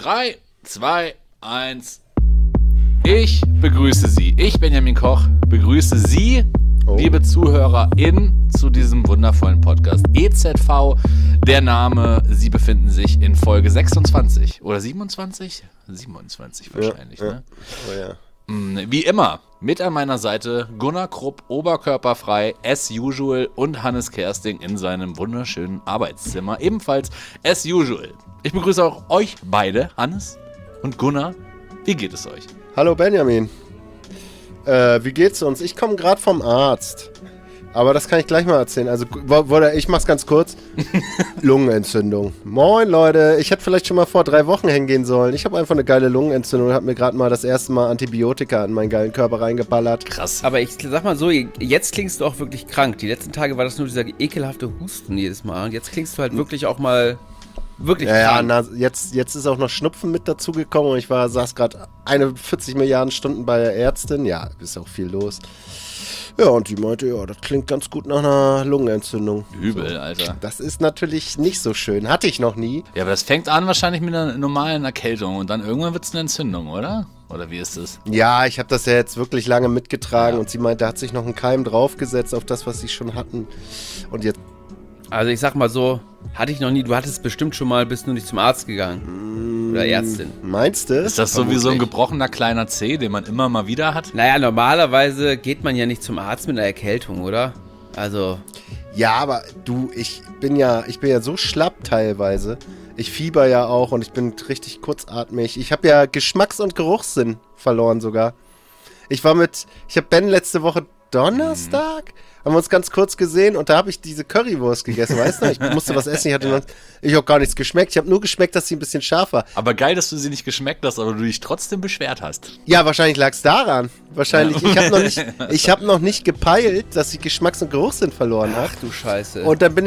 3, 2, 1. Ich begrüße Sie. Ich, Benjamin Koch, begrüße Sie, liebe ZuhörerInnen, zu diesem wundervollen Podcast. EZV, der Name. Sie befinden sich in Folge 26 oder 27? 27 wahrscheinlich, ne? Oh ja. Wie immer, mit an meiner Seite Gunnar Krupp, oberkörperfrei, as usual, und Hannes Kersting in seinem wunderschönen Arbeitszimmer, ebenfalls as usual. Ich begrüße auch euch beide, Hannes und Gunnar. Wie geht es euch? Hallo Benjamin. Wie geht's uns? Ich komme gerade vom Arzt. Aber das kann ich gleich mal erzählen. Also, ich mach's ganz kurz. Lungenentzündung. Moin, Leute. Ich hätte vielleicht schon mal vor 3 Wochen hingehen sollen. Ich habe einfach eine geile Lungenentzündung und habe mir gerade mal das erste Mal Antibiotika in meinen geilen Körper reingeballert. Krass. Aber ich sag mal so, jetzt klingst du auch wirklich krank. Die letzten Tage war das nur dieser ekelhafte Husten jedes Mal. Und jetzt klingst du halt wirklich auch mal wirklich krank. Ja, jetzt ist auch noch Schnupfen mit dazugekommen und ich saß gerade 41 Milliarden Stunden bei der Ärztin. Ja, ist auch viel los. Ja, und die meinte, ja, das klingt ganz gut nach einer Lungenentzündung. Übel, so. Alter. Das ist natürlich nicht so schön. Hatte ich noch nie. Ja, aber das fängt an wahrscheinlich mit einer normalen Erkältung und dann irgendwann wird es eine Entzündung, oder? Oder wie ist das? Ja, ich habe das ja jetzt wirklich lange mitgetragen und sie meinte, da hat sich noch ein Keim draufgesetzt auf das, was sie schon hatten. Und jetzt... Also ich sag mal so, hatte ich noch nie. Du hattest bestimmt schon mal, bist du nicht zum Arzt gegangen. Oder Ärztin. Meinst du? Ist das so wie so ein gebrochener kleiner Zeh, den man immer mal wieder hat? Naja, normalerweise geht man ja nicht zum Arzt mit einer Erkältung, oder? Also... Ja, aber du, ich bin ja so schlapp teilweise. Ich fieber ja auch und ich bin richtig kurzatmig. Ich habe ja Geschmacks- und Geruchssinn verloren sogar. Ich habe Ben letzte Woche Donnerstag, haben wir uns ganz kurz gesehen und da habe ich diese Currywurst gegessen, weißt du? Ich musste was essen, ich habe gar nichts geschmeckt. Ich habe nur geschmeckt, dass sie ein bisschen scharf war. Aber geil, dass du sie nicht geschmeckt hast, aber du dich trotzdem beschwert hast. Ja, wahrscheinlich lag es daran. Wahrscheinlich. Ja. Ich habe noch nicht gepeilt, dass ich Geschmacks- und Geruchssinn verloren habe. Ach du Scheiße. Und dann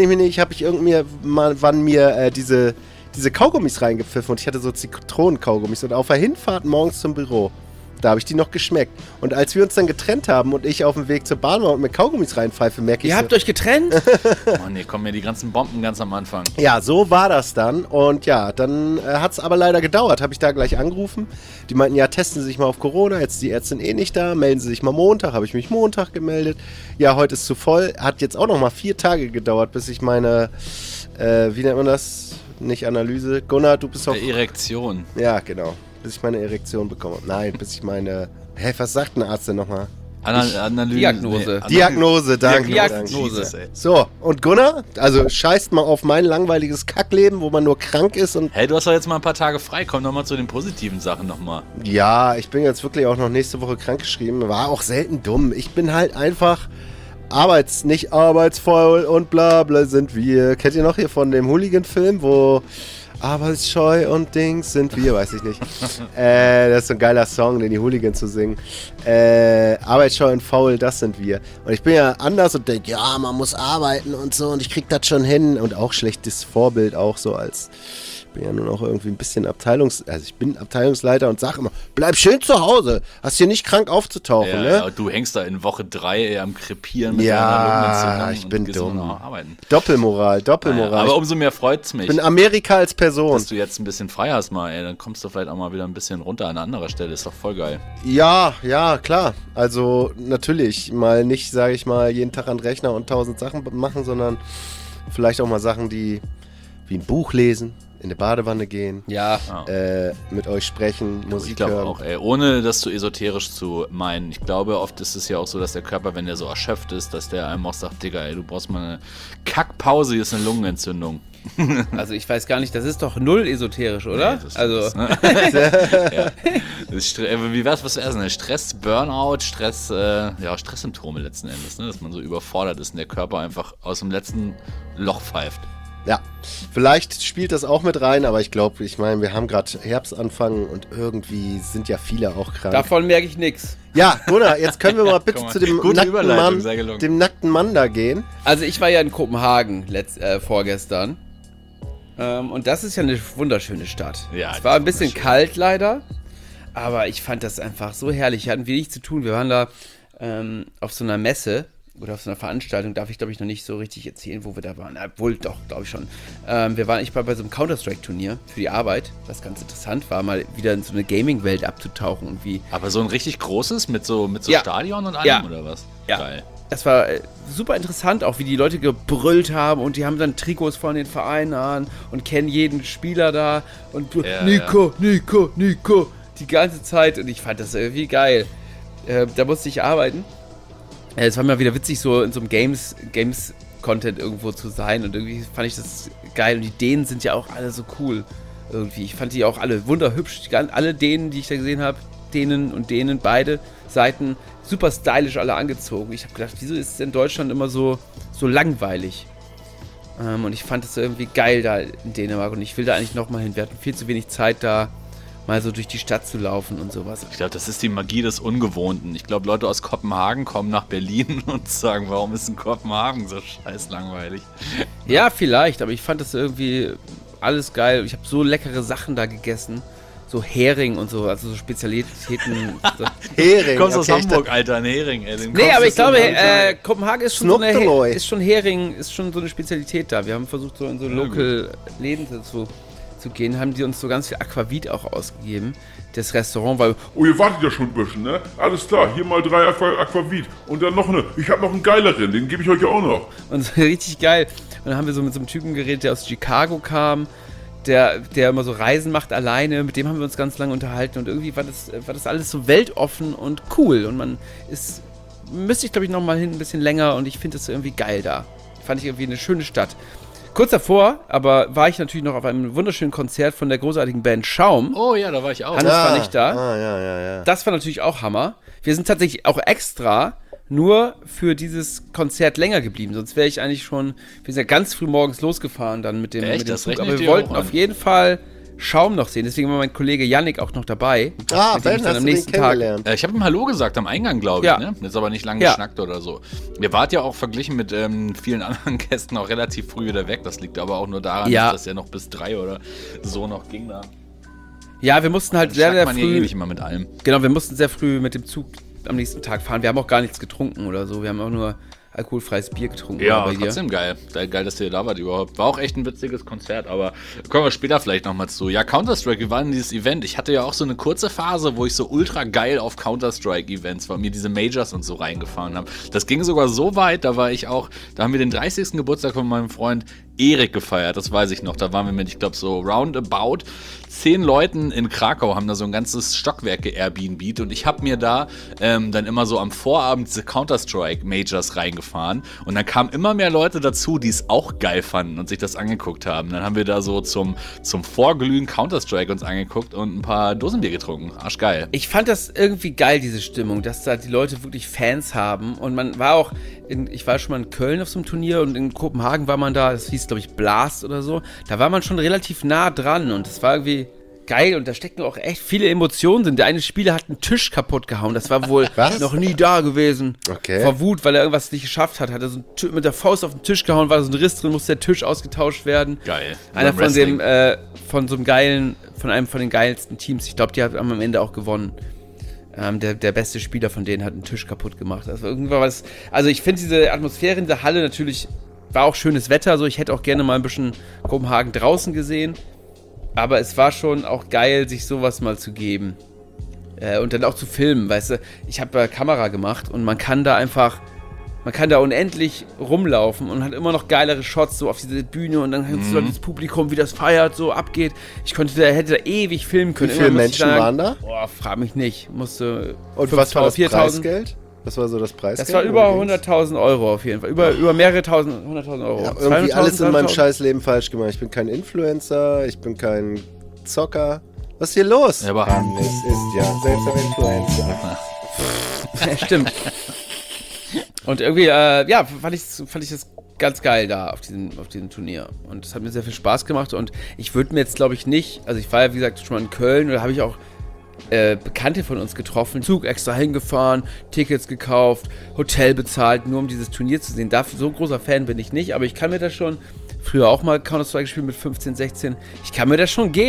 waren mir diese Kaugummis reingepfiffen und ich hatte so Zitronen-Kaugummis und auf der Hinfahrt morgens zum Büro, da habe ich die noch geschmeckt. Und als wir uns dann getrennt haben und ich auf dem Weg zur Bahn war und mir Kaugummis reinpfeife, merke ich Ihr habt euch getrennt? Oh nee, kommen mir die ganzen Bomben ganz am Anfang. Ja, so war das dann. Und ja, dann hat es aber leider gedauert. Habe ich da gleich angerufen. Die meinten, ja, testen Sie sich mal auf Corona. Jetzt ist die Ärztin nicht da. Melden Sie sich mal Montag. Habe ich mich Montag gemeldet. Ja, heute ist zu voll. Hat jetzt auch noch mal 4 Tage gedauert, bis ich meine, wie nennt man das? Nicht Analyse. Gunnar, du bist auch... Erektion. Ja, genau. Bis ich meine Erektion bekomme. Nein, bis ich meine... was sagt ein Arzt denn nochmal? Analyse. Diagnose. Diagnose, danke. Diagnose. Danke. So, und Gunnar? Also scheißt mal auf mein langweiliges Kackleben, wo man nur krank ist und... Hey, du hast doch jetzt mal ein paar Tage frei. Komm doch mal zu den positiven Sachen nochmal. Ja, ich bin jetzt wirklich auch noch nächste Woche krankgeschrieben. War auch selten dumm. Ich bin halt einfach... nicht arbeitsfaul und bla bla sind wir. Kennt ihr noch hier von dem Hooligan-Film, wo arbeitsscheu und Dings sind wir? Weiß ich nicht. Das ist so ein geiler Song, den die Hooligans zu singen. Arbeitsscheu und faul, das sind wir. Und ich bin ja anders und denke, ja, man muss arbeiten und so und ich krieg das schon hin. Und auch schlechtes Vorbild auch so als... Ich bin ja nun auch irgendwie ein bisschen ich bin Abteilungsleiter und sag immer, bleib schön zu Hause, hast hier nicht krank aufzutauchen, Ja, ne? ja, du hängst da in Woche 3 am Krepieren mit deiner Ja, Lungenentzündung ich bin und gehst dumm. immer noch arbeiten. Doppelmoral. Naja, aber umso mehr freut's mich, Ich bin Amerika als Person. dass du jetzt ein bisschen frei hast mal, ey. Dann kommst du vielleicht auch mal wieder ein bisschen runter an anderer Stelle. Ist doch voll geil. Ja, klar. Also natürlich mal nicht, sage ich mal, jeden Tag an den Rechner und 1000 Sachen machen, sondern vielleicht auch mal Sachen, wie ein Buch lesen, in eine Badewanne gehen, Ja. mit euch sprechen, Musik Ich glaube hören. auch, ey, ohne das zu esoterisch zu meinen. Ich glaube, oft ist es ja auch so, dass der Körper, wenn der so erschöpft ist, dass der einem auch sagt, Digga, ey, du brauchst mal eine Kackpause, hier ist eine Lungenentzündung. Also ich weiß gar nicht, das ist doch null esoterisch, oder? Nee, das Also ist, ne? Ja. Wie wär's, was du erst? Stress, Burnout, Stresssymptome letzten Endes, ne? Dass man so überfordert ist und der Körper einfach aus dem letzten Loch pfeift. Ja, vielleicht spielt das auch mit rein, aber ich meine, wir haben gerade Herbstanfang und irgendwie sind ja viele auch krank. davon merke ich nichts. Ja, Gunnar, jetzt können wir mal bitte Guck mal, zu dem gute nackten Überleitung, sehr gelungen. nackten Mann da gehen. Also ich war ja in Kopenhagen vorgestern. Und das ist ja eine wunderschöne Stadt. Ja, es war ein die ist bisschen wunderschön. kalt leider, aber ich fand das einfach so herrlich. Wir hatten wenig zu tun. Wir waren da auf so einer Messe oder auf so einer Veranstaltung, darf ich glaube ich noch nicht so richtig erzählen, wo wir da waren. Obwohl, doch, glaube ich schon. Ich war bei so einem Counter-Strike-Turnier für die Arbeit, was ganz interessant war, mal wieder in so eine Gaming-Welt abzutauchen und wie. Aber so ein richtig großes mit so Stadion und allem, ja. Oder was? Ja. Geil. Das war super interessant, auch wie die Leute gebrüllt haben und die haben dann Trikots von den Vereinen an und kennen jeden Spieler da und Nico, die ganze Zeit und ich fand das irgendwie geil. Da musste ich arbeiten. Es war mal wieder witzig, so in so einem Games-Content irgendwo zu sein und irgendwie fand ich das geil und die Dänen sind ja auch alle so cool irgendwie. Ich fand die auch alle wunderhübsch, alle Dänen, die ich da gesehen habe, Dänen, beide Seiten, super stylisch alle angezogen. Ich habe gedacht, wieso ist es in Deutschland immer so langweilig? Und ich fand es irgendwie geil da in Dänemark und ich will da eigentlich nochmal hin. Wir hatten viel zu wenig Zeit da, mal so durch die Stadt zu laufen und sowas. Ich glaube, das ist die Magie des Ungewohnten. Ich glaube, Leute aus Kopenhagen kommen nach Berlin und sagen, warum ist in Kopenhagen so scheiß langweilig? Ja, vielleicht, aber ich fand das irgendwie alles geil. Ich habe so leckere Sachen da gegessen. So Hering und so, also so Spezialitäten. Hering. Du kommst aus Hamburg, Alter, ein Hering. Nee, aber ich glaube, Kopenhagen ist schon Hering, ist schon so eine Spezialität da. Wir haben versucht, so in so Local-Läden zu gehen, haben die uns so ganz viel Aquavit auch ausgegeben. Das Restaurant war... Oh, ihr wartet ja schon ein bisschen, ne? Alles klar, hier mal 3 Aquavit. Und dann noch ich habe noch einen geileren, den gebe ich euch ja auch noch. Und so richtig geil. Und dann haben wir so mit so einem Typen geredet, der aus Chicago kam, der immer so Reisen macht alleine, mit dem haben wir uns ganz lange unterhalten und irgendwie war das alles so weltoffen und cool und müsste ich glaube ich nochmal hin, ein bisschen länger und ich finde das irgendwie geil da. Fand ich irgendwie eine schöne Stadt. Kurz davor, aber war ich natürlich noch auf einem wunderschönen Konzert von der großartigen Band Schaum. Oh ja, da war ich auch. Hannes war nicht da. Ja. Das war natürlich auch Hammer. Wir sind tatsächlich auch extra nur für dieses Konzert länger geblieben. Sonst wäre ich eigentlich schon, wir sind ja ganz früh morgens losgefahren dann mit dem Zug. Aber wir wollten auf jeden Fall Schaum noch sehen. Deswegen war mein Kollege Yannick auch noch dabei. Ben, hast du den kennengelernt? Ich habe ihm Hallo gesagt am Eingang, glaube ich. Ne? Jetzt aber nicht lange geschnackt oder so. Ihr wart ja auch verglichen mit vielen anderen Gästen auch relativ früh wieder weg. Das liegt aber auch nur daran, dass das ja noch bis 3 oder so noch ging da. Ja, wir mussten halt sehr früh... Ja nicht immer mit allem. Genau, wir mussten sehr früh mit dem Zug am nächsten Tag fahren. Wir haben auch gar nichts getrunken oder so. Wir haben auch nur alkoholfreies Bier getrunken. Ja, aber trotzdem geil. Geil, dass ihr da wart überhaupt. War auch echt ein witziges Konzert, aber kommen wir später vielleicht nochmal zu. Ja, Counter-Strike, wir waren in dieses Event. Ich hatte ja auch so eine kurze Phase, wo ich so ultra geil auf Counter-Strike-Events war, mir diese Majors und so reingefahren habe. Das ging sogar so weit, da haben wir den 30. Geburtstag von meinem Freund Erik gefeiert, das weiß ich noch. Da waren wir mit, ich glaube, so roundabout 10 Leuten in Krakau, haben da so ein ganzes Stockwerk geairbnbt und ich habe mir da dann immer so am Vorabend diese Counter-Strike-Majors reingefahren und dann kamen immer mehr Leute dazu, die es auch geil fanden und sich das angeguckt haben. Dann haben wir da so zum Vorglühen Counter-Strike uns angeguckt und ein paar Dosenbier getrunken. Arschgeil. Ich fand das irgendwie geil, diese Stimmung, dass da die Leute wirklich Fans haben und man war auch, ich war schon mal in Köln auf so einem Turnier und in Kopenhagen war man da, das hieß glaube ich Blast oder so, da war man schon relativ nah dran und das war irgendwie geil und da stecken auch echt viele Emotionen drin. Der eine Spieler hat einen Tisch kaputt gehauen, das war wohl noch nie da gewesen. Okay. Vor Wut, weil er irgendwas nicht geschafft hat, hat er so mit der Faust auf den Tisch gehauen, war so ein Riss drin, musste der Tisch ausgetauscht werden. Geil. Einer von einem von den geilsten Teams, ich glaube, die haben am Ende auch gewonnen. Der beste Spieler von denen hat einen Tisch kaputt gemacht. Also irgendwas, also ich finde diese Atmosphäre in der Halle natürlich, war auch schönes Wetter, so ich hätte auch gerne mal ein bisschen Kopenhagen draußen gesehen, aber es war schon auch geil, sich sowas mal zu geben und dann auch zu filmen, weißt du, ich habe Kamera gemacht und man kann da unendlich rumlaufen und hat immer noch geilere Shots so auf diese Bühne und dann hörst du das Publikum, wie das feiert, so abgeht. Hätte da ewig filmen können. Wie viele Menschen waren da? Boah, frag mich nicht. Und was war das Preisgeld? Was war so das Preisgeld? Das war über 100.000 Euro auf jeden Fall. Über mehrere 100.000 Euro. Ja, irgendwie alles in meinem Scheißleben falsch gemacht. Ich bin kein Influencer, ich bin kein Zocker. Was ist hier los? Ja, aber Hannes ist ja selbst ein Influencer. Ja, stimmt. Und irgendwie, fand ich das ganz geil da auf diesem Turnier. Und es hat mir sehr viel Spaß gemacht. Und ich würde mir jetzt, glaube ich, nicht, also ich war ja, wie gesagt, schon mal in Köln, und da habe ich auch Bekannte von uns getroffen, Zug extra hingefahren, Tickets gekauft, Hotel bezahlt, nur um dieses Turnier zu sehen. Dafür so großer Fan bin ich nicht, aber ich kann mir das schon, früher auch mal Counter-Strike gespielt mit 15, 16, ich kann mir das schon geben.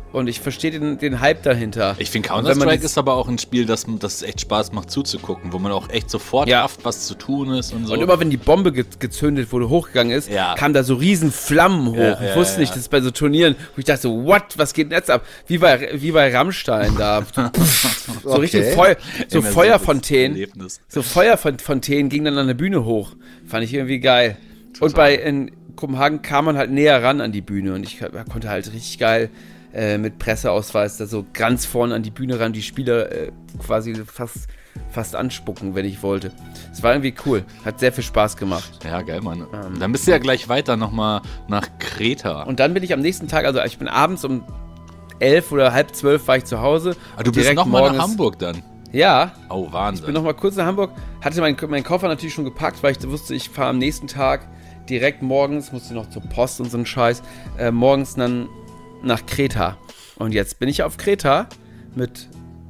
Und ich verstehe den Hype dahinter. Ich finde, Counter-Strike ist aber auch ein Spiel, das echt Spaß macht zuzugucken, wo man auch echt sofort rafft, was zu tun ist und so. Und immer wenn die Bombe gezündet wurde, hochgegangen ist, kam da so riesen Flammen hoch. Ich wusste nicht, das ist bei so Turnieren, wo ich dachte so, was geht denn jetzt ab? Wie bei Rammstein da. So richtig Feuerfontänen. So Feuerfontänen gingen dann an der Bühne hoch. Fand ich irgendwie geil. Total. Und in Kopenhagen kam man halt näher ran an die Bühne und ich konnte halt richtig geil mit Presseausweis da so ganz vorne an die Bühne ran, die Spieler quasi fast anspucken, wenn ich wollte. Es war irgendwie cool. Hat sehr viel Spaß gemacht. Ja, geil, Mann. Dann bist du ja gleich weiter nochmal nach Kreta. Und dann bin ich am nächsten Tag, also ich bin abends um 11 oder halb 12 war ich zu Hause. Aber du bist nochmal nach Hamburg dann? Ja. Oh, Wahnsinn. Ich bin nochmal kurz nach Hamburg, hatte meinen Koffer natürlich schon gepackt, weil ich wusste, ich fahre am nächsten Tag direkt morgens, musste noch zur Post und so einen Scheiß, morgens dann nach Kreta. Und jetzt bin ich auf Kreta mit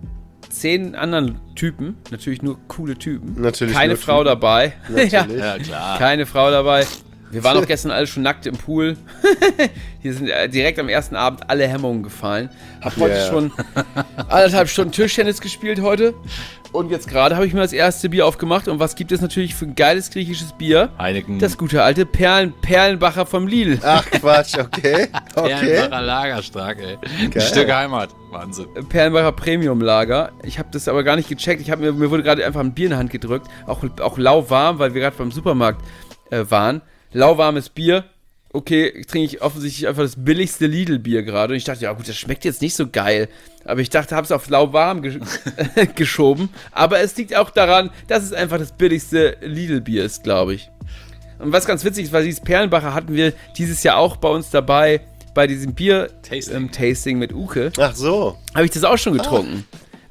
10 anderen Typen. Natürlich nur coole Typen. Natürlich keine Frau Typen. Dabei. Ja, klar. Keine Frau dabei. Wir waren auch gestern alle schon nackt im Pool. Hier sind direkt am ersten Abend alle Hemmungen gefallen. Hab heute schon 1,5 Stunden Tischtennis gespielt heute. Und jetzt gerade habe ich mir das erste Bier aufgemacht. Und was gibt es natürlich für ein geiles griechisches Bier? Heineken. Das gute alte Perlenbacher vom Lidl. Ach Quatsch, okay. Perlenbacher Lagerstark, ey. Ein Stück Heimat. Wahnsinn. Perlenbacher Premium Lager. Ich habe das aber gar nicht gecheckt. Mir wurde gerade einfach ein Bier in die Hand gedrückt. Auch lauwarm, weil wir gerade beim Supermarkt waren. Lauwarmes Bier. Okay, trinke ich offensichtlich einfach das billigste Lidl-Bier gerade. Und ich dachte, ja gut, das schmeckt jetzt nicht so geil. Aber ich dachte, habe es auf lauwarm geschoben. Aber es liegt auch daran, dass es einfach das billigste Lidl-Bier ist, glaube ich. Und was ganz witzig ist, weil dieses Perlenbacher hatten wir dieses Jahr auch bei uns dabei, bei diesem Bier-Tasting mit Uke. Ach so. Habe ich das auch schon getrunken.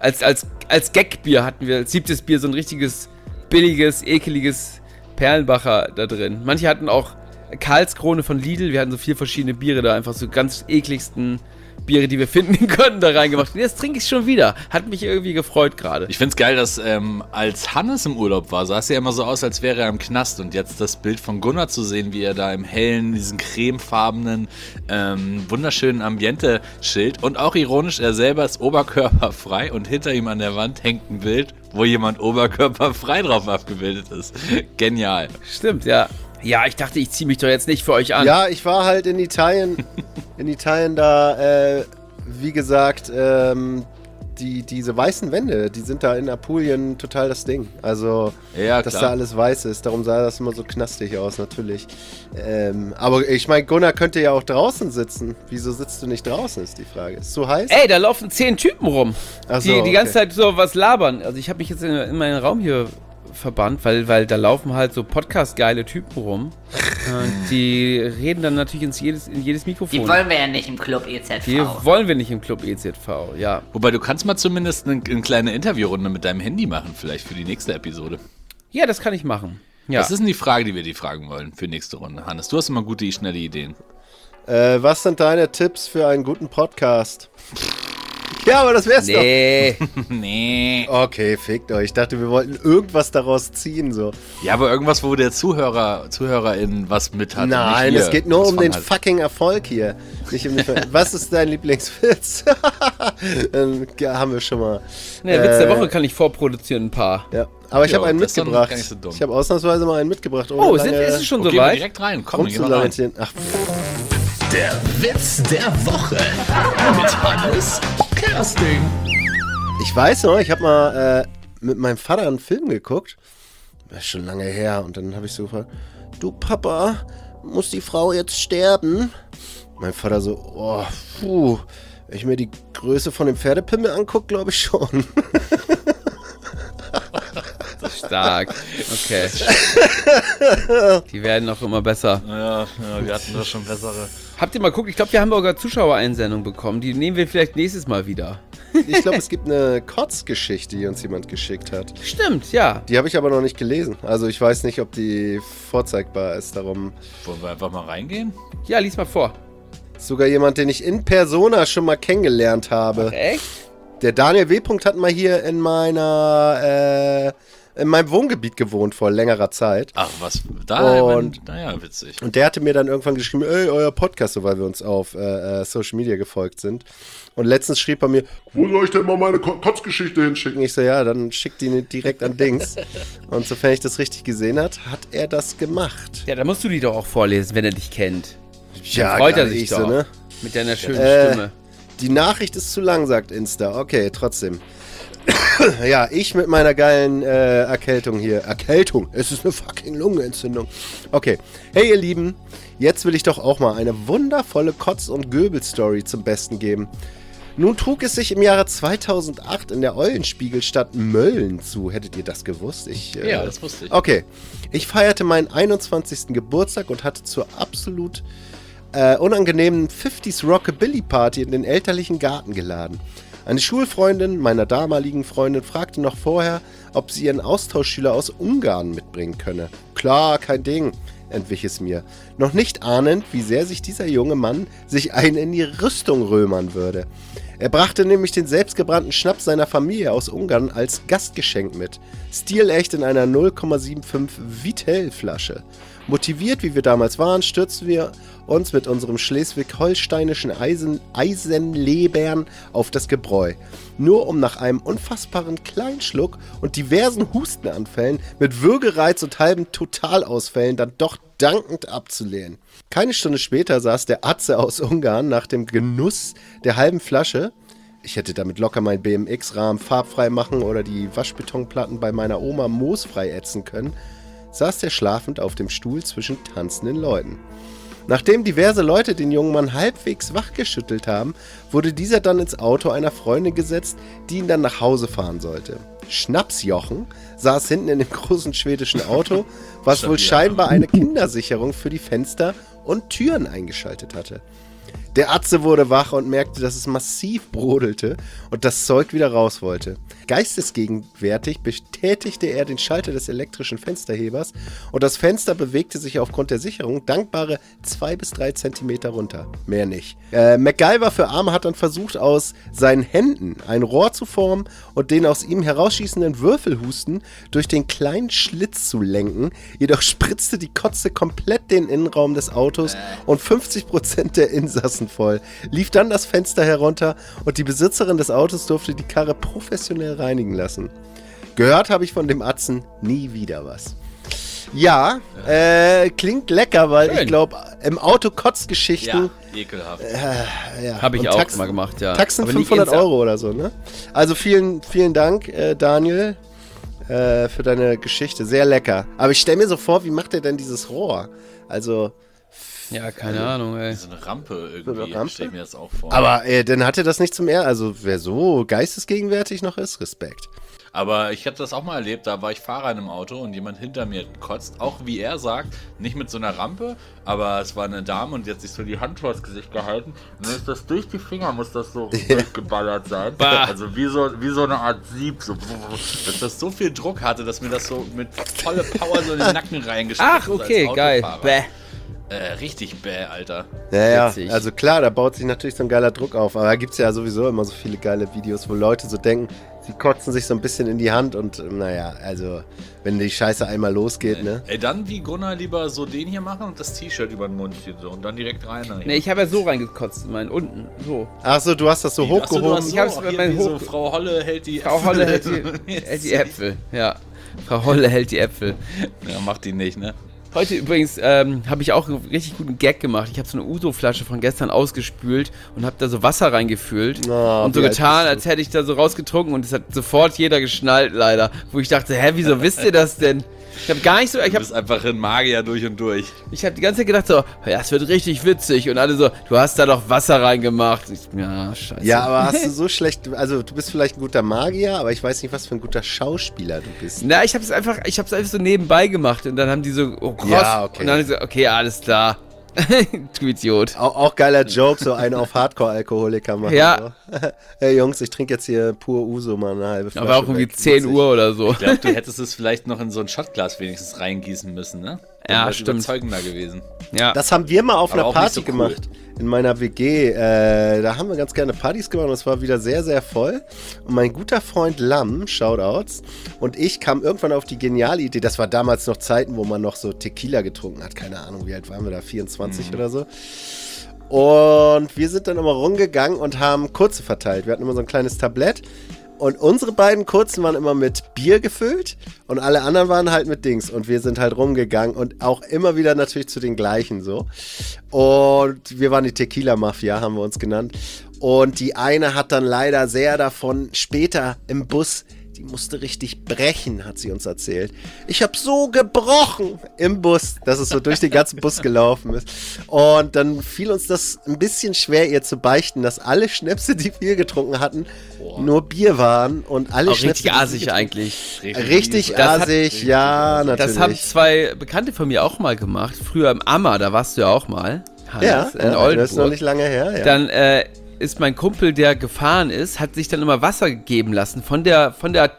Als Gag-Bier hatten wir als 7. Bier so ein richtiges, billiges, ekeliges Perlenbacher da drin. Manche hatten auch Karlskrone von Lidl. Wir hatten so 4 verschiedene Biere da, einfach so ganz ekligsten Biere, die wir finden konnten, da reingemacht. Und jetzt trinke ich schon wieder. Hat mich irgendwie gefreut gerade. Ich find's geil, dass als Hannes im Urlaub war, sah es ja immer so aus, als wäre er im Knast. Und jetzt das Bild von Gunnar zu sehen, wie er da im hellen, diesen cremefarbenen, wunderschönen Ambiente-Schild. Und auch ironisch, er selber ist oberkörperfrei und hinter ihm an der Wand hängt ein Bild, wo jemand oberkörperfrei drauf abgebildet ist. Genial. Stimmt, ja. Ja, ich dachte, ich ziehe mich doch jetzt nicht für euch an. Ja, ich war halt in Italien. Da, wie gesagt, diese weißen Wände, die sind da in Apulien total das Ding. Also, ja, dass da alles weiß ist. Darum sah das immer so knastig aus, natürlich. Aber ich meine, Gunnar könnte ja auch draußen sitzen. Wieso sitzt du nicht draußen, ist die Frage. Ist es so heiß? Ey, da laufen 10 Typen rum, Ach so, die ganze Zeit so was labern. Also ich habe mich jetzt in meinen Raum hier verbannt, weil da laufen halt so Podcast-geile Typen rum. Und die reden dann natürlich in jedes Mikrofon. Die wollen wir ja nicht im Club EZV. Die wollen wir nicht im Club EZV, ja. Wobei, du kannst mal zumindest eine kleine Interviewrunde mit deinem Handy machen, vielleicht für die nächste Episode. Ja, das kann ich machen. Ja. Was ist denn die Frage, die wir dir fragen wollen für nächste Runde? Hannes, du hast immer gute, schnelle Ideen. Was sind deine Tipps für einen guten Podcast? Ja, aber das wär's doch. Nee. Okay, fickt euch. Ich dachte, wir wollten irgendwas daraus ziehen, so. Ja, aber irgendwas, wo der Zuhörerin was mit hat. Nein, es geht nur um den fucking Erfolg hier. Nicht um was ist dein Lieblingswitz? Dann haben wir schon mal. Ne, Witz der Woche kann ich vorproduzieren, ein paar. Ja, aber ich habe einen das ist doch mitgebracht. gar nicht so dumm. Ich habe ausnahmsweise mal einen mitgebracht. Oh, ist es schon Okay, soweit? direkt rein. Komm, geh mal rein. Rumzulamentieren. Ach, Der Witz der Woche mit Hannes Kersting. ich weiß noch, ich habe mal mit meinem Vater einen Film geguckt. Das ist schon lange her. Und dann habe ich so gefragt, du Papa, muss die Frau jetzt sterben? Mein Vater so, oh, puh. Wenn ich mir die Größe von dem Pferdepimmel angucke, glaube ich schon. Stark. Okay. Die werden auch immer besser. Ja, wir hatten da schon bessere. Habt ihr mal geguckt? Ich glaube, wir haben sogar Zuschauereinsendung bekommen. Die nehmen wir vielleicht nächstes Mal wieder. Ich glaube, es gibt eine Kotzgeschichte, die uns jemand geschickt hat. Stimmt, ja. Die habe ich aber noch nicht gelesen. Also ich weiß nicht, ob die vorzeigbar ist. Darum Wollen wir einfach mal reingehen? Ja, lies mal vor. sogar jemand, den ich in Persona schon mal kennengelernt habe. Echt? Der Daniel W. hat mal hier in meiner in meinem Wohngebiet gewohnt vor längerer Zeit. Ach, was? Da, Und- naja, witzig. Und der hatte mir dann irgendwann geschrieben, ey, euer Podcast, so, weil wir uns auf Social Media gefolgt sind. Und letztens schrieb er mir, Wo soll ich denn mal meine Kotzgeschichte hinschicken? ich so, ja, dann schickt die direkt an Dings. Und sofern ich das richtig gesehen hat er das gemacht. Ja, da musst du die doch auch vorlesen, wenn er dich kennt. Ja, Dann freut er gerade sich ich doch. so, ne? Mit deiner schönen Stimme. Die Nachricht ist zu lang, sagt Insta. Okay, trotzdem. Ja, ich mit meiner geilen Erkältung hier. Erkältung? Es ist eine fucking Lungenentzündung. Okay. Hey, ihr Lieben. Jetzt will ich doch auch mal eine wundervolle Kotz- und Göbel-Story zum Besten geben. Nun trug es sich im Jahre 2008 in der Eulenspiegelstadt Mölln zu. Hättet ihr das gewusst? Ja, das wusste ich. Okay. Ich feierte meinen 21. Geburtstag und hatte zur absolut unangenehmen 50s Rockabilly Party in den elterlichen Garten geladen. Eine Schulfreundin meiner damaligen Freundin fragte noch vorher, ob sie ihren Austauschschüler aus Ungarn mitbringen könne. Klar, kein Ding, entwich es mir. Noch nicht ahnend, wie sehr sich dieser junge Mann sich einen in die Rüstung römern würde. Er brachte nämlich den selbstgebrannten Schnaps seiner Familie aus Ungarn als Gastgeschenk mit. Stilecht in einer 0,75 Vitell-Flasche. Motiviert, wie wir damals waren, stürzten wir uns mit unserem schleswig-holsteinischen Eisenlebern auf das Gebräu. Nur um nach einem unfassbaren Kleinschluck und diversen Hustenanfällen mit Würgereiz und halben Totalausfällen dann doch dankend abzulehnen. Keine Stunde später saß der Atze aus Ungarn nach dem Genuss der halben Flasche. Ich hätte damit locker meinen BMX-Rahmen farbfrei machen oder die Waschbetonplatten bei meiner Oma moosfrei ätzen können, saß der schlafend auf dem Stuhl zwischen tanzenden Leuten. Nachdem diverse Leute den jungen Mann halbwegs wachgeschüttelt haben, wurde dieser dann ins Auto einer Freundin gesetzt, die ihn dann nach Hause fahren sollte. Schnapsjochen saß hinten in dem großen schwedischen Auto, was wohl scheinbar eine Kindersicherung für die Fenster und Türen eingeschaltet hatte. Der Atze wurde wach und merkte, dass es massiv brodelte und das Zeug wieder raus wollte. Geistesgegenwärtig betätigte er den Schalter des elektrischen Fensterhebers und das Fenster bewegte sich aufgrund der Sicherung dankbare 2 bis 3 Zentimeter runter. Mehr nicht. MacGyver für Arme hat dann versucht, aus seinen Händen ein Rohr zu formen und den aus ihm herausschießenden Würfelhusten durch den kleinen Schlitz zu lenken. Jedoch spritzte die Kotze komplett den Innenraum des Autos und 50% der Insassen voll. Lief dann das Fenster herunter und die Besitzerin des Autos durfte die Karre professionell reinigen lassen. Gehört habe ich von dem Atzen nie wieder was. Ja, klingt lecker, weil Schön. ich glaube, im Auto Kotzgeschichten. Ja, ekelhaft. Ja. Habe ich Und auch mal gemacht, ja. Taxen Aber nicht 500 ins- Euro oder so, ne? Also vielen Dank, Daniel, für deine Geschichte. Sehr lecker. Aber ich stelle mir so vor, wie macht er denn dieses Rohr? Also, Ja, keine Ahnung, ey. So eine Rampe irgendwie, So eine Rampe? stelle ich mir das auch vor. aber dann hat er das nicht zum Also, wer so geistesgegenwärtig noch ist, Respekt. Aber ich hatte das auch mal erlebt, da war ich Fahrer in einem Auto und jemand hinter mir kotzt, auch wie er sagt, nicht mit so einer Rampe, aber es war eine Dame und die hat sich so die Hand vors Gesicht gehalten und dann ist das durch die Finger, muss das so durchgeballert sein. Bah. Also wie so eine Art Sieb, so, dass das so viel Druck hatte, dass mir das so mit volle Power so in den Nacken reingeschnitten Ach, okay, geil. Bäh. Richtig bäh, Alter. Ja, Witzig. also klar, da baut sich natürlich so ein geiler Druck auf, aber da gibt es ja sowieso immer so viele geile Videos, wo Leute so denken, sie kotzen sich so ein bisschen in die Hand und naja, also wenn die Scheiße einmal losgeht, ne? Ey, dann wie Gunnar lieber so den hier machen und das T-Shirt über den Mund ziehen so und dann direkt rein. Ne, ich habe ja so reingekotzt, unten, so. Ach so, du hast das so Achso, du hochgehoben. hast so, Ich hab's ach, bei hier meinem wie so, Hoch- Frau Holle hält die Frau Holle hält die Äpfel, ja. Frau Holle hält die Äpfel. Ja, macht die nicht, ne? Heute übrigens habe ich auch einen richtig guten Gag gemacht. Ich habe so eine Uso-Flasche von gestern ausgespült und habe da so Wasser reingefüllt Oh, und so wie alt getan, bist als hätte ich da so rausgetrunken und es hat sofort jeder geschnallt, leider. Wo ich dachte, hä, wieso wisst ihr das denn? Ich habe gar nicht so, Du bist einfach ein Magier durch und durch. ich habe die ganze Zeit gedacht so, ja, es wird richtig witzig und alle so, du hast da doch Wasser reingemacht. Ja, scheiße. Ja, aber hast du so schlecht, also du bist vielleicht ein guter Magier, aber ich weiß nicht, was für ein guter Schauspieler du bist. Na, ich hab's einfach so nebenbei gemacht und dann haben die so, oh krass. Ja, okay. Und dann haben die so, okay, alles klar. Du Idiot. Auch geiler Joke, so einen auf Hardcore-Alkoholiker machen. Ja. So. Hey Jungs, ich trinke jetzt hier pur Uso mal eine halbe Flasche. Aber auch irgendwie weg. 10 Uhr oder so. Ich glaube, du hättest es vielleicht noch in so ein Shotglas wenigstens reingießen müssen, ne? Ja, wäre es stimmt. überzeugender gewesen. Ja. Das haben wir mal auf Aber einer auch nicht Party so cool. gemacht. In meiner WG. Da haben wir ganz gerne Partys gemacht und es war wieder sehr, sehr voll. Und mein guter Freund Lam, Shoutouts, und ich kamen irgendwann auf die geniale Idee. Das war damals noch Zeiten, wo man noch so Tequila getrunken hat. Keine Ahnung, wie alt waren wir da? 24 oder so. Und wir sind dann immer rumgegangen und haben Kurze verteilt. Wir hatten immer so ein kleines Tablett. Und unsere beiden Kurzen waren immer mit Bier gefüllt und alle anderen waren halt mit Dings. Und wir sind halt rumgegangen und auch immer wieder natürlich zu den gleichen so. Und wir waren die Tequila-Mafia, haben wir uns genannt. Und die eine hat dann leider sehr davon später im Bus, die musste richtig brechen, hat sie uns erzählt. Ich habe so gebrochen im Bus, dass es so durch den ganzen Bus gelaufen ist. Und dann fiel uns das ein bisschen schwer, ihr zu beichten, dass alle Schnäpse, die wir getrunken hatten, nur Bier waren. Und alle Auch Schnäpse, richtig die sie assig getrunken- eigentlich. Richtig Das hat- assig, ja, natürlich. Das haben 2 Bekannte von mir auch mal gemacht. Früher im Ammer, da warst du ja auch mal. Hannes, ja, in das ist noch Oldenburg. nicht lange her. Ja. Dann ist mein Kumpel, der gefahren ist, hat sich dann immer Wasser geben lassen von der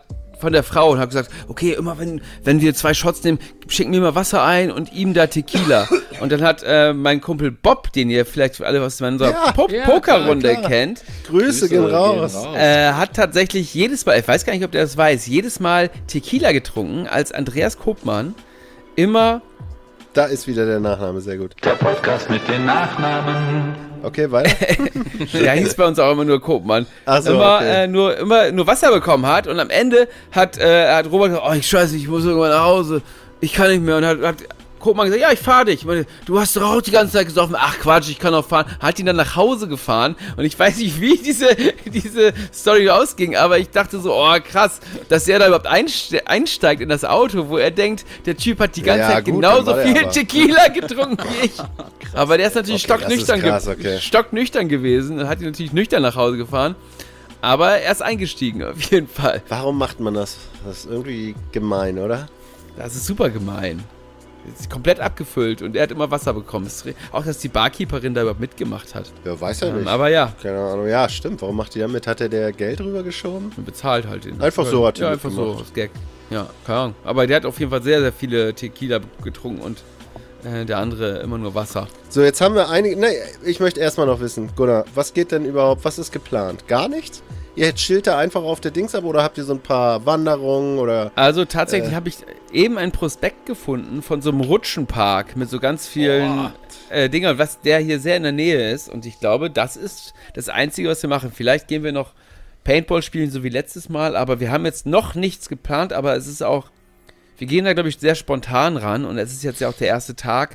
Frau und hat gesagt, okay, immer wenn wir 2 Shots nehmen, schicken mir mal Wasser ein und ihm da Tequila. Und dann hat mein Kumpel Bob, den ihr vielleicht für alle was in unserer Ja, Pokerrunde klar. kennt, Grüße gehen raus. hat tatsächlich jedes Mal, ich weiß gar nicht, ob der das weiß, jedes Mal Tequila getrunken, als Andreas Kopmann immer. Da ist wieder der Nachname, sehr gut. Der Podcast mit den Nachnamen. Okay, weiter. Der hieß bei uns auch immer nur Kopmann. Ach so, immer, okay. nur Wasser bekommen hat und am Ende hat Robert gesagt, oh, ich muss irgendwann nach Hause, ich kann nicht mehr. Und hat Kopmann gesagt, ja, ich fahr dich. Ich meine, du hast doch auch die ganze Zeit gesoffen. Ach Quatsch, ich kann auch fahren. Hat ihn dann nach Hause gefahren und ich weiß nicht, wie diese Story ausging, aber ich dachte so, oh krass, dass er da überhaupt einsteigt in das Auto, wo er denkt, der Typ hat die ganze Ja, Zeit gut, genauso dann war der viel aber- Tequila getrunken wie ich. Aber der ist natürlich Okay, das ist stocknüchtern, krass, okay. stocknüchtern gewesen und hat ihn natürlich nüchtern nach Hause gefahren. Aber er ist eingestiegen, auf jeden Fall. Warum macht man das? Das ist irgendwie gemein, oder? Das ist super gemein. Ist komplett abgefüllt und er hat immer Wasser bekommen. Auch, dass die Barkeeperin da überhaupt mitgemacht hat. Ja, weiß ja nicht. Aber ja, Keine Ahnung. Ja, stimmt. Warum macht die damit? Hat er der Geld rübergeschoben? man bezahlt halt den. Einfach so hat die Ja, einfach so, mitgemacht. aus Gag. Ja, keine Ahnung. Aber der hat auf jeden Fall sehr, sehr viele Tequila getrunken und der andere immer nur Wasser. So, jetzt haben wir einige. Ne, ich möchte erstmal noch wissen, Gunnar, was geht denn überhaupt? Was ist geplant? Gar nichts? Ihr chillt da einfach auf der Dings ab oder habt ihr so ein paar Wanderungen oder. Also tatsächlich habe ich eben ein Prospekt gefunden von so einem Rutschenpark mit so ganz vielen Dingern, was der hier sehr in der Nähe ist. Und ich glaube, das ist das Einzige, was wir machen. Vielleicht gehen wir noch Paintball spielen, so wie letztes Mal, aber wir haben jetzt noch nichts geplant, aber es ist auch, wir gehen da, glaube ich, sehr spontan ran und es ist jetzt ja auch der erste Tag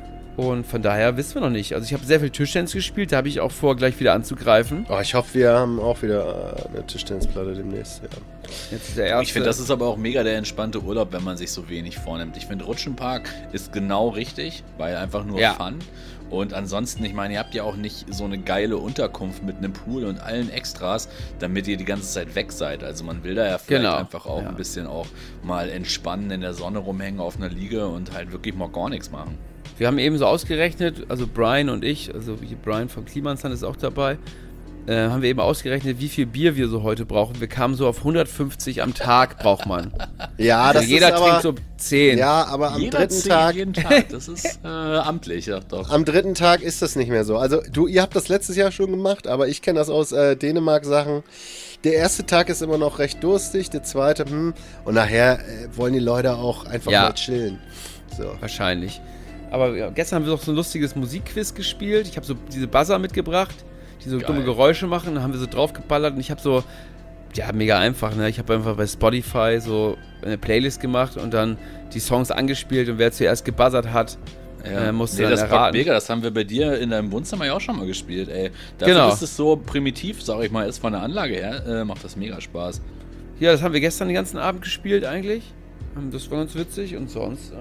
und von daher wissen wir noch nicht. Also ich habe sehr viel Tischtennis gespielt, da habe ich auch vor, gleich wieder anzugreifen. Oh, ich hoffe, wir haben auch wieder eine Tischtennisplatte demnächst. Ja. Jetzt ist der erste. Ich finde, das ist aber auch mega der entspannte Urlaub, wenn man sich so wenig vornimmt. Ich finde, Rutschenpark ist genau richtig, weil einfach nur Ja. Fun. Und ansonsten, ich meine, ihr habt ja auch nicht so eine geile Unterkunft mit einem Pool und allen Extras, damit ihr die ganze Zeit weg seid. Also man will da ja vielleicht Genau. einfach auch ein bisschen auch mal entspannen, in der Sonne rumhängen auf einer Liege und halt wirklich mal gar nichts machen. Wir haben eben so ausgerechnet, also Brian und ich, also hier Brian von Klimansland ist auch dabei, haben wir eben ausgerechnet, wie viel Bier wir so heute brauchen. Wir kamen so auf 150 am Tag braucht man. Ja, Also das jeder ist aber, trinkt so 10. Ja, aber am Jeder dritten zählt Tag. jeden Tag. Das ist amtlich, ja doch. Am dritten Tag ist das nicht mehr so. Also ihr habt das letztes Jahr schon gemacht, aber ich kenne das aus Dänemark-Sachen. Der erste Tag ist immer noch recht durstig, der zweite, und nachher wollen die Leute auch einfach Ja. mal chillen. So. Wahrscheinlich. Aber ja, gestern haben wir doch so ein lustiges Musikquiz gespielt. Ich habe so diese Buzzer mitgebracht, die so dumme Geräusche machen. Dann haben wir so draufgeballert und ich habe so, ja, mega einfach, ne? Ich habe einfach bei Spotify so eine Playlist gemacht und dann die Songs angespielt und wer zuerst gebuzzert hat, musste dann das bockt erraten. mega, das haben wir bei dir in deinem Wohnzimmer ja auch schon mal gespielt, ey. Dafür, Genau. dass es so primitiv, sag ich mal, ist von der Anlage her, macht das mega Spaß. Ja, das haben wir gestern den ganzen Abend gespielt eigentlich. Das war ganz witzig und sonst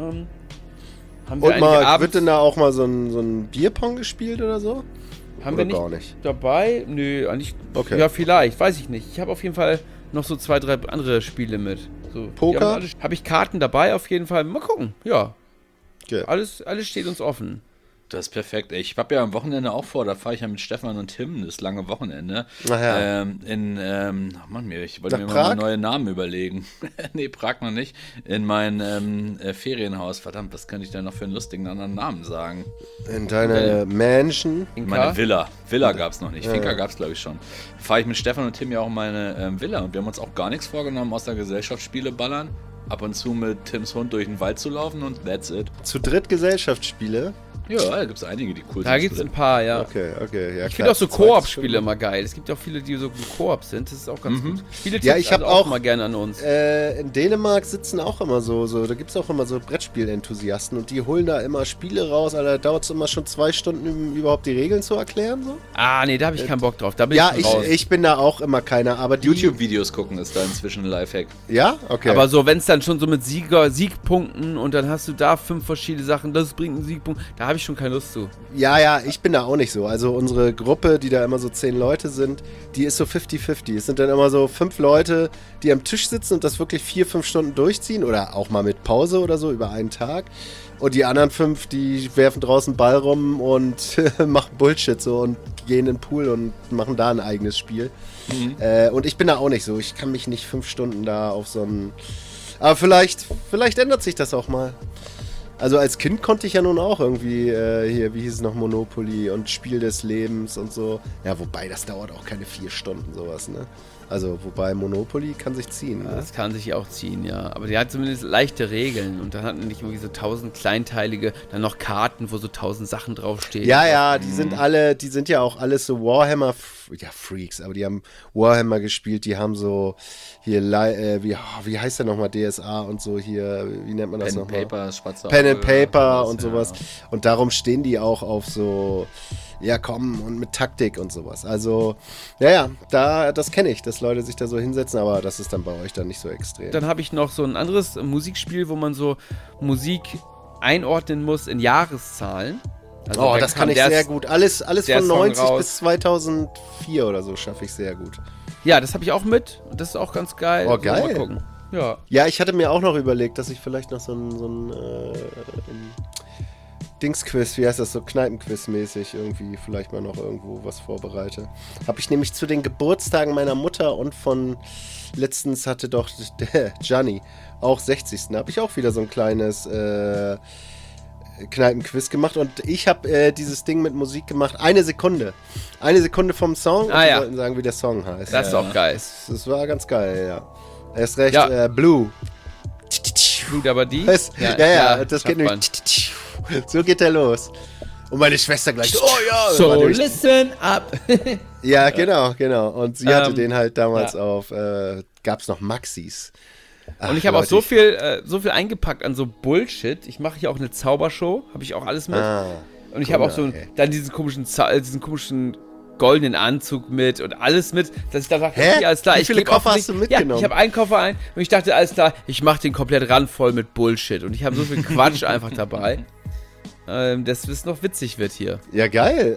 haben wir Und einige mal, abends, wird denn da auch mal so ein Bierpong gespielt oder so? haben Oder wir nicht, gar nicht? dabei? Nö, eigentlich, Okay. ja vielleicht, weiß ich nicht. Ich habe auf jeden Fall noch so 2, 3 andere Spiele mit. So, Poker? Habe ich Karten dabei auf jeden Fall. Mal gucken, ja. Okay. Alles steht uns offen. Das ist perfekt. Ich habe ja am Wochenende auch vor, da fahre ich ja mit Stefan und Tim, das lange Wochenende. Ach ja. Ich wollte mir mal einen neuen Namen überlegen. Nee, Prag noch nicht. In mein Ferienhaus. Verdammt, was könnte ich denn noch für einen lustigen anderen Namen sagen? In deine Mansion? Meine Villa. Villa gab es noch nicht. Finca gab es, glaube ich, schon. Fahre ich mit Stefan und Tim ja auch in meine Villa. Und wir haben uns auch gar nichts vorgenommen, außer Gesellschaftsspiele ballern. Ab und zu mit Tims Hund durch den Wald zu laufen und that's it. Zu dritt Gesellschaftsspiele? Ja, da gibt es einige, die cool sind. Da gibt es ein paar, ja. Okay. Ja, ich finde auch so Koop-Spiele immer geil. Es gibt auch viele, die so Koop sind. Das ist auch ganz gut. Spiele-Tipps Ja, ich habe also auch mal gerne an uns. In Dänemark sitzen auch immer so da gibt es auch immer so Brettspiel-Enthusiasten und die holen da immer Spiele raus. Alter, da dauert es immer schon 2 Stunden, um überhaupt die Regeln zu erklären. So. Nee, da habe ich keinen Bock drauf. Da bin ich raus. Ich bin da auch immer keiner, aber die... YouTube-Videos gucken ist da inzwischen ein Lifehack. Ja? Okay. Aber so, wenn es dann schon so mit Siegpunkten und dann hast du da 5 verschiedene Sachen, das bringt einen Siegpunkt, da habe ich schon keine Lust zu. Ja, ich bin da auch nicht so. Also unsere Gruppe, die da immer so 10 Leute sind, die ist so 50-50. Es sind dann immer so 5 Leute, die am Tisch sitzen und das wirklich 4-5 Stunden durchziehen oder auch mal mit Pause oder so über einen Tag. Und die anderen 5, die werfen draußen Ball rum und machen Bullshit so und gehen in den Pool und machen da ein eigenes Spiel. Und ich bin da auch nicht so. Ich kann mich nicht 5 Stunden da auf so einen... Aber vielleicht ändert sich das auch mal. Also als Kind konnte ich ja nun auch irgendwie hier, wie hieß es noch, Monopoly und Spiel des Lebens und so. Ja, wobei, das dauert auch keine 4 Stunden, sowas, ne? Also, wobei Monopoly kann sich ziehen. Ne? Das kann sich auch ziehen, ja. Aber die hat zumindest leichte Regeln und dann hatten nicht irgendwie so 1000 kleinteilige, dann noch Karten, wo so 1000 Sachen draufstehen. Ja, die sind ja auch alles so Warhammer-Freaks, aber die haben Warhammer gespielt, die haben so hier, wie heißt der nochmal, DSA und so hier, wie nennt man das nochmal? Pen and Paper und sowas. Und darum stehen die auch auf so, ja komm, und mit Taktik und sowas. Also, das kenne ich, dass Leute sich da so hinsetzen, aber das ist dann bei euch dann nicht so extrem. Dann habe ich noch so ein anderes Musikspiel, wo man so Musik einordnen muss in Jahreszahlen. Also das kann ich sehr gut. Alles von 90 bis 2004 oder so schaffe ich sehr gut. Ja, das habe ich auch mit. Und das ist auch ganz geil. Oh, geil. Mal gucken. Ja, ich hatte mir auch noch überlegt, dass ich vielleicht noch so ein Dingsquiz, wie heißt das, so Kneipenquiz-mäßig irgendwie vielleicht mal noch irgendwo was vorbereite. Habe ich nämlich zu den Geburtstagen meiner Mutter und von letztens hatte doch der Gianni auch 60. Da habe ich auch wieder so ein kleines Kneipenquiz gemacht und ich habe dieses Ding mit Musik gemacht. Eine Sekunde vom Song und wir wollten sagen, wie der Song heißt. Das ist auch geil. Das war ganz geil, ja. Erst recht, Blue. Blue aber die? Das geht nämlich. So geht der los. Und meine Schwester gleich, so listen up. Ja, genau. Und sie hatte den halt damals auf, gab's noch Maxis. Ach, und ich habe auch so viel eingepackt an so Bullshit. Ich mache hier auch eine Zaubershow, habe ich auch alles mit. Und ich habe auch so dann diesen komischen goldenen Anzug mit und alles mit, dass ich da dachte, okay, alles klar. Wie viele Koffer hast du mitgenommen? Ja, ich habe einen Koffer und ich dachte, alles klar, ich mache den komplett randvoll mit Bullshit. Und ich habe so viel Quatsch einfach dabei. Dass es noch witzig wird hier. Ja, geil.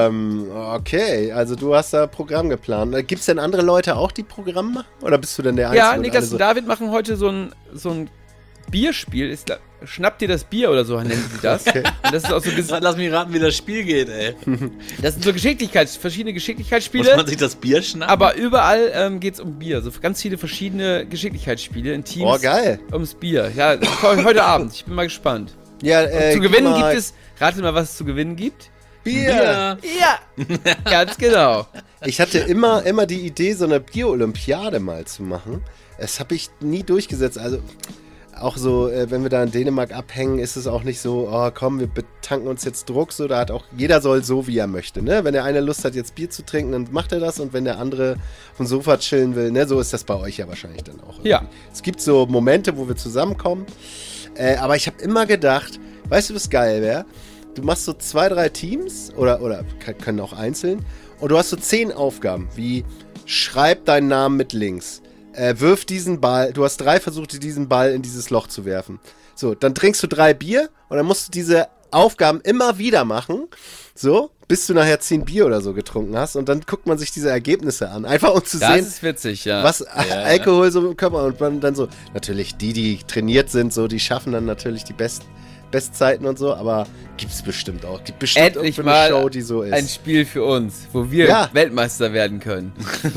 Okay, also du hast da Programm geplant. Gibt es denn andere Leute auch, die Programm machen? Oder bist du denn der Einzige? Ja, Niklas und David machen heute so ein Bierspiel. Schnapp dir das Bier oder so nennen sie das. Okay. Und das ist auch so Lass mich raten, wie das Spiel geht, ey. Das sind so verschiedene Geschicklichkeitsspiele. Muss man sich das Bier schnappen? Aber überall geht es um Bier. So ganz viele verschiedene Geschicklichkeitsspiele in Teams. Oh, geil. Ums Bier. Ja, heute Abend. Ich bin mal gespannt. Ja, zu gewinnen gibt es, rate mal, was es zu gewinnen gibt. Bier. Ja, ganz genau. Ich hatte immer die Idee, so eine Bier-Olympiade mal zu machen. Das habe ich nie durchgesetzt. Also auch so, wenn wir da in Dänemark abhängen, ist es auch nicht so, oh komm, wir betanken uns jetzt Druck. So, da hat auch, jeder soll so, wie er möchte. Ne? Wenn der eine Lust hat, jetzt Bier zu trinken, dann macht er das. Und wenn der andere auf dem Sofa chillen will, ne, so ist das bei euch ja wahrscheinlich dann auch. Irgendwie. Ja. Es gibt so Momente, wo wir zusammenkommen. Aber ich habe immer gedacht, weißt du, was geil wäre? Du machst so 2, 3 Teams oder können auch einzeln und du hast so 10 Aufgaben, wie schreib deinen Namen mit links, wirf diesen Ball, du hast 3 Versuche, diesen Ball in dieses Loch zu werfen. So, dann trinkst du 3 Bier und dann musst du diese Aufgaben immer wieder machen, so, bis du nachher 10 Bier oder so getrunken hast und dann guckt man sich diese Ergebnisse an, einfach um zu sehen, das ist witzig, ja. Was Alkohol so im Körper und dann so, natürlich die trainiert sind, so, die schaffen dann natürlich die Bestzeiten und so, aber gibt's bestimmt auch. Gibt bestimmt Endlich irgendwo eine mal Show, die so ist. ein Spiel für uns, wo wir Weltmeister werden können.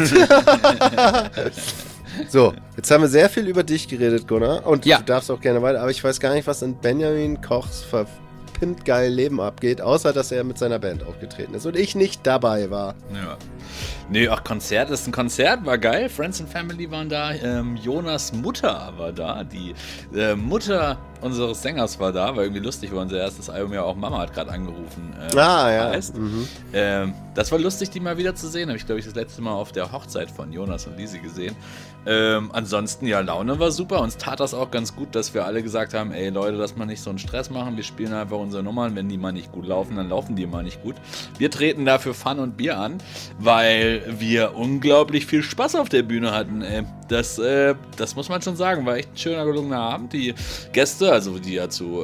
So, jetzt haben wir sehr viel über dich geredet, Gunnar. Und Ja. du darfst auch gerne weiter, aber ich weiß gar nicht, was in Benjamin Kochs verpimmt geil Leben abgeht, außer dass er mit seiner Band aufgetreten ist und ich nicht dabei war. Ja. Nee, ach, Konzert ist ein Konzert, war geil. Friends and Family waren da. Jonas Mutter war da. Die Mutter unseres Sängers war da. War irgendwie lustig, weil unser erstes Album ja auch Mama hat gerade angerufen. Heißt. Das war lustig, die mal wieder zu sehen. Habe ich, glaube ich, das letzte Mal auf der Hochzeit von Jonas und Lisi gesehen. Ansonsten, ja, Laune war super. Uns tat das auch ganz gut, dass wir alle gesagt haben, ey Leute, lass mal nicht so einen Stress machen. Wir spielen einfach unsere Nummern. Wenn die mal nicht gut laufen, dann laufen die mal nicht gut. Wir treten dafür Fun und Bier an, weil wir unglaublich viel Spaß auf der Bühne hatten. Das muss man schon sagen. War echt ein schöner, gelungener Abend. Die Gäste, also die ja zu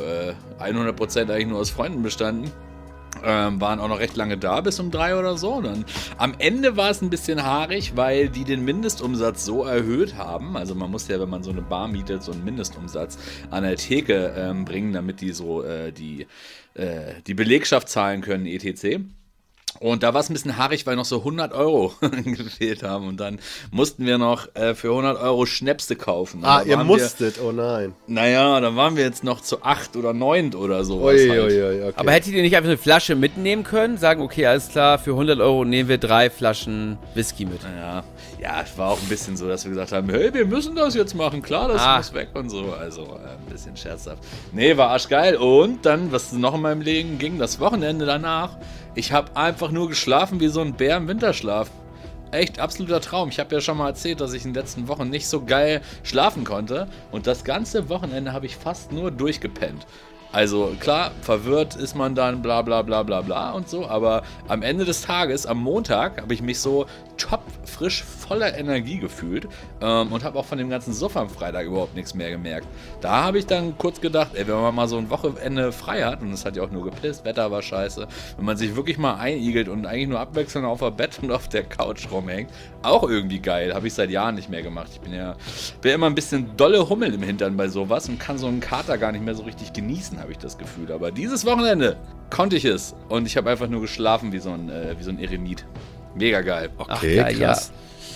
100% eigentlich nur aus Freunden bestanden, waren auch noch recht lange da, bis um 3 oder so. Dann am Ende war es ein bisschen haarig, weil die den Mindestumsatz so erhöht haben. Also man muss ja, wenn man so eine Bar mietet, so einen Mindestumsatz an der Theke bringen, damit die so die Belegschaft zahlen können, etc. Und da war es ein bisschen haarig, weil noch so 100 Euro gefehlt haben. Und dann mussten wir noch für 100 Euro Schnäpse kaufen. Ihr musstet, oh nein. Naja, da waren wir jetzt noch zu 8 oder 9 oder so. Okay. Aber hättet ihr nicht einfach eine Flasche mitnehmen können? Sagen, okay, alles klar, für 100 Euro nehmen wir 3 Flaschen Whisky mit. Ja, es war auch ein bisschen so, dass wir gesagt haben, hey, wir müssen das jetzt machen, klar, das muss weg und so. Also ein bisschen scherzhaft. Nee, war arschgeil. Und dann, was noch in meinem Leben ging, das Wochenende danach, ich habe einfach nur geschlafen wie so ein Bär im Winterschlaf. Echt absoluter Traum. Ich habe ja schon mal erzählt, dass ich in den letzten Wochen nicht so geil schlafen konnte. Und das ganze Wochenende habe ich fast nur durchgepennt. Also klar, verwirrt ist man dann, bla bla bla bla bla und so, aber am Ende des Tages, am Montag, habe ich mich so topfrisch voller Energie gefühlt und habe auch von dem ganzen Suff am Freitag überhaupt nichts mehr gemerkt. Da habe ich dann kurz gedacht, ey, wenn man mal so ein Wochenende frei hat, und es hat ja auch nur gepisst, Wetter war scheiße, wenn man sich wirklich mal einigelt und eigentlich nur abwechselnd auf der Bett und auf der Couch rumhängt, auch irgendwie geil, habe ich seit Jahren nicht mehr gemacht. Ich bin immer ein bisschen dolle Hummel im Hintern bei sowas und kann so einen Kater gar nicht mehr so richtig genießen, habe ich das Gefühl. Aber dieses Wochenende konnte ich es und ich habe einfach nur geschlafen wie so ein Eremit. Mega geil. Okay, ach, krass.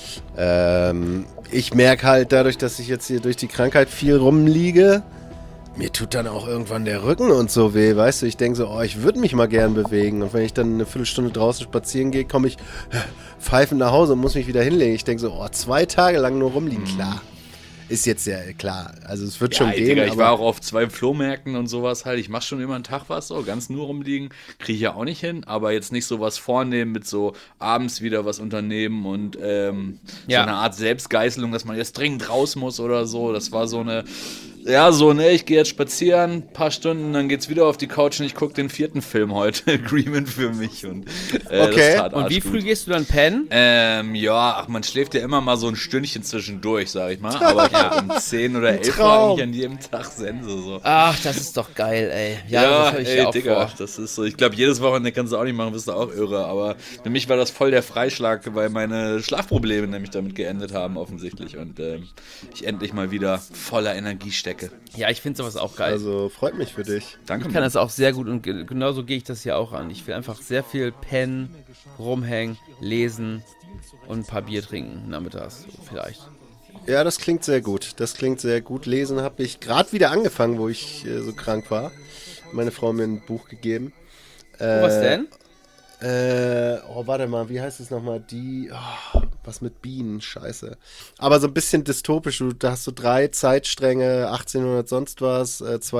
Ja. Ich merke halt dadurch, dass ich jetzt hier durch die Krankheit viel rumliege, mir tut dann auch irgendwann der Rücken und so weh, weißt du? Ich denke so, ich würde mich mal gern bewegen. Und wenn ich dann eine Viertelstunde draußen spazieren gehe, komme ich pfeifend nach Hause und muss mich wieder hinlegen. Ich denke so, 2 Tage lang nur rumliegen, klar. Ist jetzt ja klar, also es wird schon gehen. Digga, ich war auch auf 2 Flohmärkten und sowas halt. Ich mache schon immer einen Tag was so, ganz nur rumliegen. Kriege ich ja auch nicht hin, aber jetzt nicht so was vornehmen mit so abends wieder was unternehmen und so eine Art Selbstgeißelung, dass man jetzt dringend raus muss oder so. Das war so eine, ich gehe jetzt spazieren, ein paar Stunden, dann geht's wieder auf die Couch und ich gucke den 4. Film heute, Agreement für mich. Und, okay. Und wie früh gehst du dann pennen? Man schläft ja immer mal so ein Stündchen zwischendurch, sag ich mal. Aber ich um 10 oder 11 war eigentlich an jedem Tag Sense. So. Ach, das ist doch geil, ey. Ja, das hab ich auch Digga, vor. das ist so. Ich glaube, jedes Wochenende kannst du auch nicht machen, bist du auch irre. Aber für mich war das voll der Freischlag, weil meine Schlafprobleme nämlich damit geendet haben, offensichtlich. Und ich endlich mal wieder voller Energie stecke. Ja, ich finde sowas auch geil. Also freut mich für dich. Danke. Ich kann das auch sehr gut und genauso gehe ich das hier auch an. Ich will einfach sehr viel pennen, rumhängen, lesen und ein paar Bier trinken nachmittags so vielleicht. Ja, das klingt sehr gut. Lesen habe ich gerade wieder angefangen, wo ich so krank war. Meine Frau hat mir ein Buch gegeben. Was denn? Warte mal, wie heißt es nochmal? Was mit Bienen, scheiße. Aber so ein bisschen dystopisch, da hast du 3 Zeitstränge, 1800 sonst was,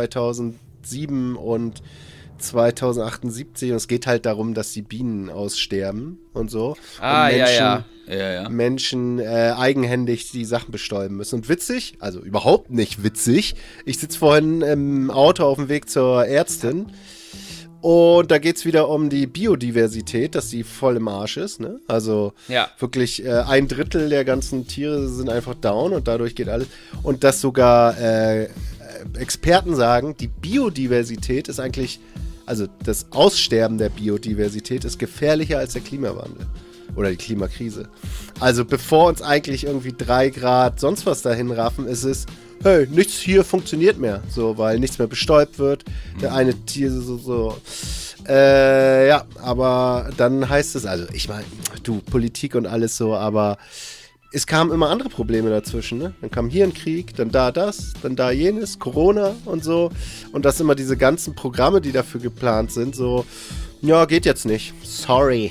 2007 und 2078 und es geht halt darum, dass die Bienen aussterben und so. Und Menschen eigenhändig die Sachen bestäuben müssen. Und witzig, also überhaupt nicht witzig, ich sitze vorhin im Auto auf dem Weg zur Ärztin. Und da geht es wieder um die Biodiversität, dass sie voll im Arsch ist. Ne? Also wirklich 1/3 der ganzen Tiere sind einfach down und dadurch geht alles. Und dass sogar Experten sagen, die Biodiversität ist eigentlich, also das Aussterben der Biodiversität ist gefährlicher als der Klimawandel oder die Klimakrise. Also bevor uns eigentlich irgendwie 3 Grad sonst was dahin raffen, ist es hey, nichts hier funktioniert mehr, so, weil nichts mehr bestäubt wird. Der eine Tier so. Ja, aber dann heißt es, also ich meine, du, Politik und alles so, aber es kamen immer andere Probleme dazwischen, ne? Dann kam hier ein Krieg, dann da das, dann da jenes, Corona und so. Und das immer diese ganzen Programme, die dafür geplant sind, so, ja, geht jetzt nicht. Sorry.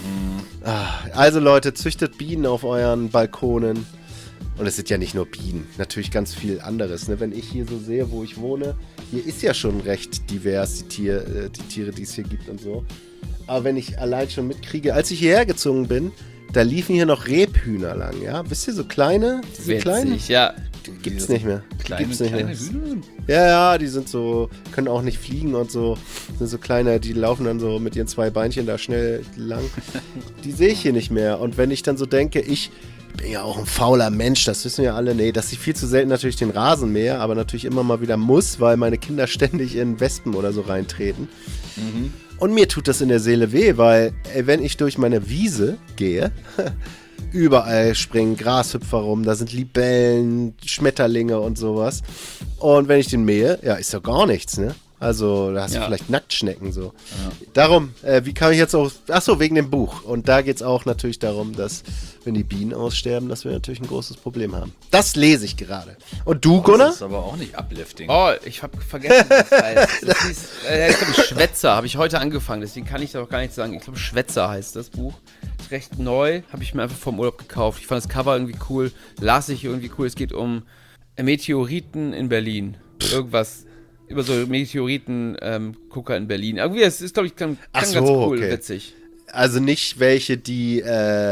Also Leute, züchtet Bienen auf euren Balkonen. Und es sind ja nicht nur Bienen, natürlich ganz viel anderes. Ne? Wenn ich hier so sehe, wo ich wohne, hier ist ja schon recht divers, die Tiere, die es hier gibt und so. Aber wenn ich allein schon mitkriege, als ich hierher gezogen bin, da liefen hier noch Rebhühner lang, ja? Wisst ihr, so kleine? Diese kleinen? Ja. Gibt's nicht mehr. Kleine Hühner? Ja, die sind so, können auch nicht fliegen und so. Sind so kleine, die laufen dann so mit ihren 2 Beinchen da schnell lang. Die sehe ich hier nicht mehr. Und wenn ich dann so denke, ich bin ja auch ein fauler Mensch, das wissen wir alle. Nee, dass ich viel zu selten natürlich den Rasen mähe, aber natürlich immer mal wieder muss, weil meine Kinder ständig in Wespen oder so reintreten. Und mir tut das in der Seele weh, weil wenn ich durch meine Wiese gehe, überall springen Grashüpfer rum, da sind Libellen, Schmetterlinge und sowas. Und wenn ich den mähe, ja, ist doch gar nichts, ne? Also, da hast du vielleicht Nacktschnecken so. Ja. Darum, wie kam ich jetzt auch... Achso, wegen dem Buch. Und da geht es auch natürlich darum, dass, wenn die Bienen aussterben, dass wir natürlich ein großes Problem haben. Das lese ich gerade. Und du, Gunnar? Das ist aber auch nicht uplifting. Oh, ich habe vergessen, was das heißt. Das hieß, ich glaube, Schwätzer habe ich heute angefangen, deswegen kann ich das auch gar nicht sagen. Ich glaube, Schwätzer heißt das Buch. Ist recht neu, habe ich mir einfach vom Urlaub gekauft. Ich fand das Cover irgendwie cool, las ich irgendwie cool. Es geht um Meteoriten in Berlin. Irgendwas über so Meteoriten-Gucker in Berlin. Irgendwie, es ist, glaube ich, ganz cool, witzig. Also nicht welche, die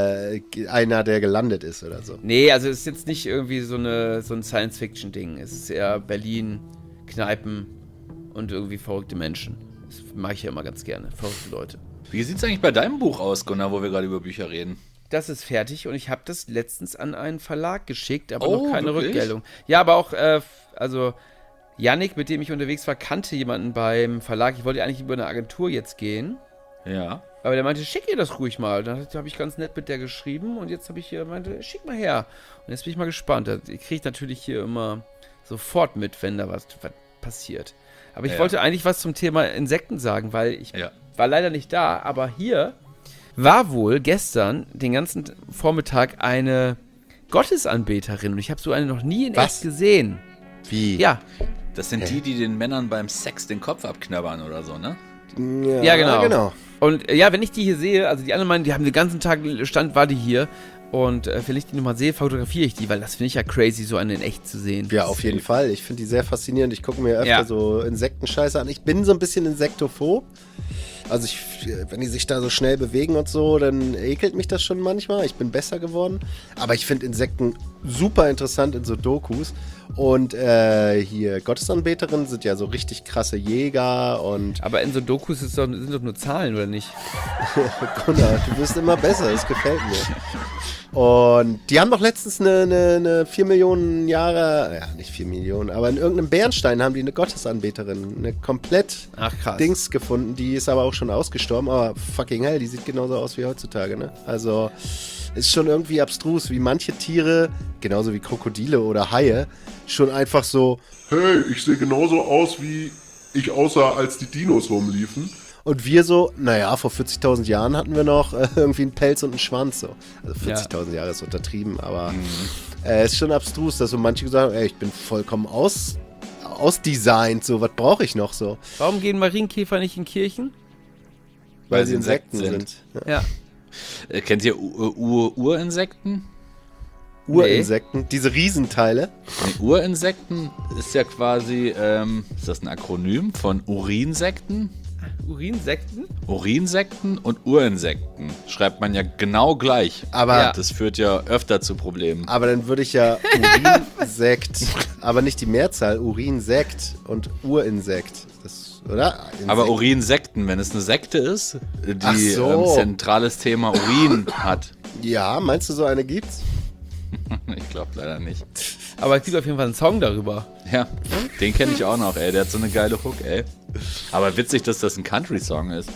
einer, der gelandet ist oder so. Nee, also es ist jetzt nicht irgendwie so ein Science-Fiction-Ding. Es ist eher Berlin, Kneipen und irgendwie verrückte Menschen. Das mag ich ja immer ganz gerne, verrückte Leute. Wie sieht es eigentlich bei deinem Buch aus, Gunnar, wo wir gerade über Bücher reden? Das ist fertig und ich habe das letztens an einen Verlag geschickt, aber noch keine Rückmeldung. Ja, aber auch, also Yannick, mit dem ich unterwegs war, kannte jemanden beim Verlag. Ich wollte eigentlich über eine Agentur jetzt gehen. Ja. Aber der meinte, schick ihr das ruhig mal. Dann habe ich ganz nett mit der geschrieben und jetzt habe ich hier meinte, schick mal her. Und jetzt bin ich mal gespannt. Ich kriege natürlich hier immer sofort mit, wenn da was passiert. Aber ich wollte eigentlich was zum Thema Insekten sagen, weil ich war leider nicht da. Aber hier war wohl gestern den ganzen Vormittag eine Gottesanbeterin. Und ich habe so eine noch nie in echt gesehen. Wie? Ja. Das sind die den Männern beim Sex den Kopf abknabbern oder so, ne? Ja, genau. Und ja, wenn ich die hier sehe, also die anderen meinen, die haben den ganzen Tag war die hier. Und wenn ich die nochmal sehe, fotografiere ich die, weil das finde ich ja crazy, so eine in echt zu sehen. Ja, auf jeden Fall. Ich finde die sehr faszinierend. Ich gucke mir öfter so Insektenscheiße an. Ich bin so ein bisschen insektophob. Also wenn die sich da so schnell bewegen und so, dann ekelt mich das schon manchmal. Ich bin besser geworden. Aber ich finde Insekten super interessant in so Dokus. Und hier Gottesanbeterinnen sind ja so richtig krasse Jäger und... Aber in so Dokus sind doch nur Zahlen, oder nicht? Gunnar, du wirst immer besser, das gefällt mir. Und die haben doch letztens eine 4 Millionen Jahre, ja nicht 4 Millionen, aber in irgendeinem Bernstein haben die eine Gottesanbeterin, eine komplett Dings gefunden, die ist aber auch schon ausgestorben, aber fucking hell, die sieht genauso aus wie heutzutage, ne? Also ist schon irgendwie abstrus, wie manche Tiere, genauso wie Krokodile oder Haie, schon einfach so, hey, ich sehe genauso aus, wie ich aussah, als die Dinos rumliefen. Und wir so, naja, vor 40.000 Jahren hatten wir noch irgendwie einen Pelz und einen Schwanz. So. Also 40.000 Jahre ist untertrieben, aber es ist schon abstrus, dass so manche sagen, ey, ich bin vollkommen ausdesignt, so, was brauche ich noch so? Warum gehen Marienkäfer nicht in Kirchen? Weil sie Insekten sind. Ja. Kennt ihr Urinsekten? Urinsekten, diese Riesenteile. Nee, Urinsekten ist ja quasi, ist das ein Akronym von Urinsekten? Urinsekten? Urinsekten und Urinsekten schreibt man ja genau gleich. Aber das führt ja öfter zu Problemen. Aber dann würde ich ja Urinsekt, aber nicht die Mehrzahl, Urinsekt und Urinsekt. Das, oder? Insekt. Aber Urinsekten, wenn es eine Sekte ist, die zentrales Thema Urin hat. Ja, meinst du, so eine gibt's? Ich glaube leider nicht. Aber es gibt auf jeden Fall einen Song darüber. Ja, den kenne ich auch noch, ey. Der hat so eine geile Hook, ey. Aber witzig, dass das ein Country-Song ist.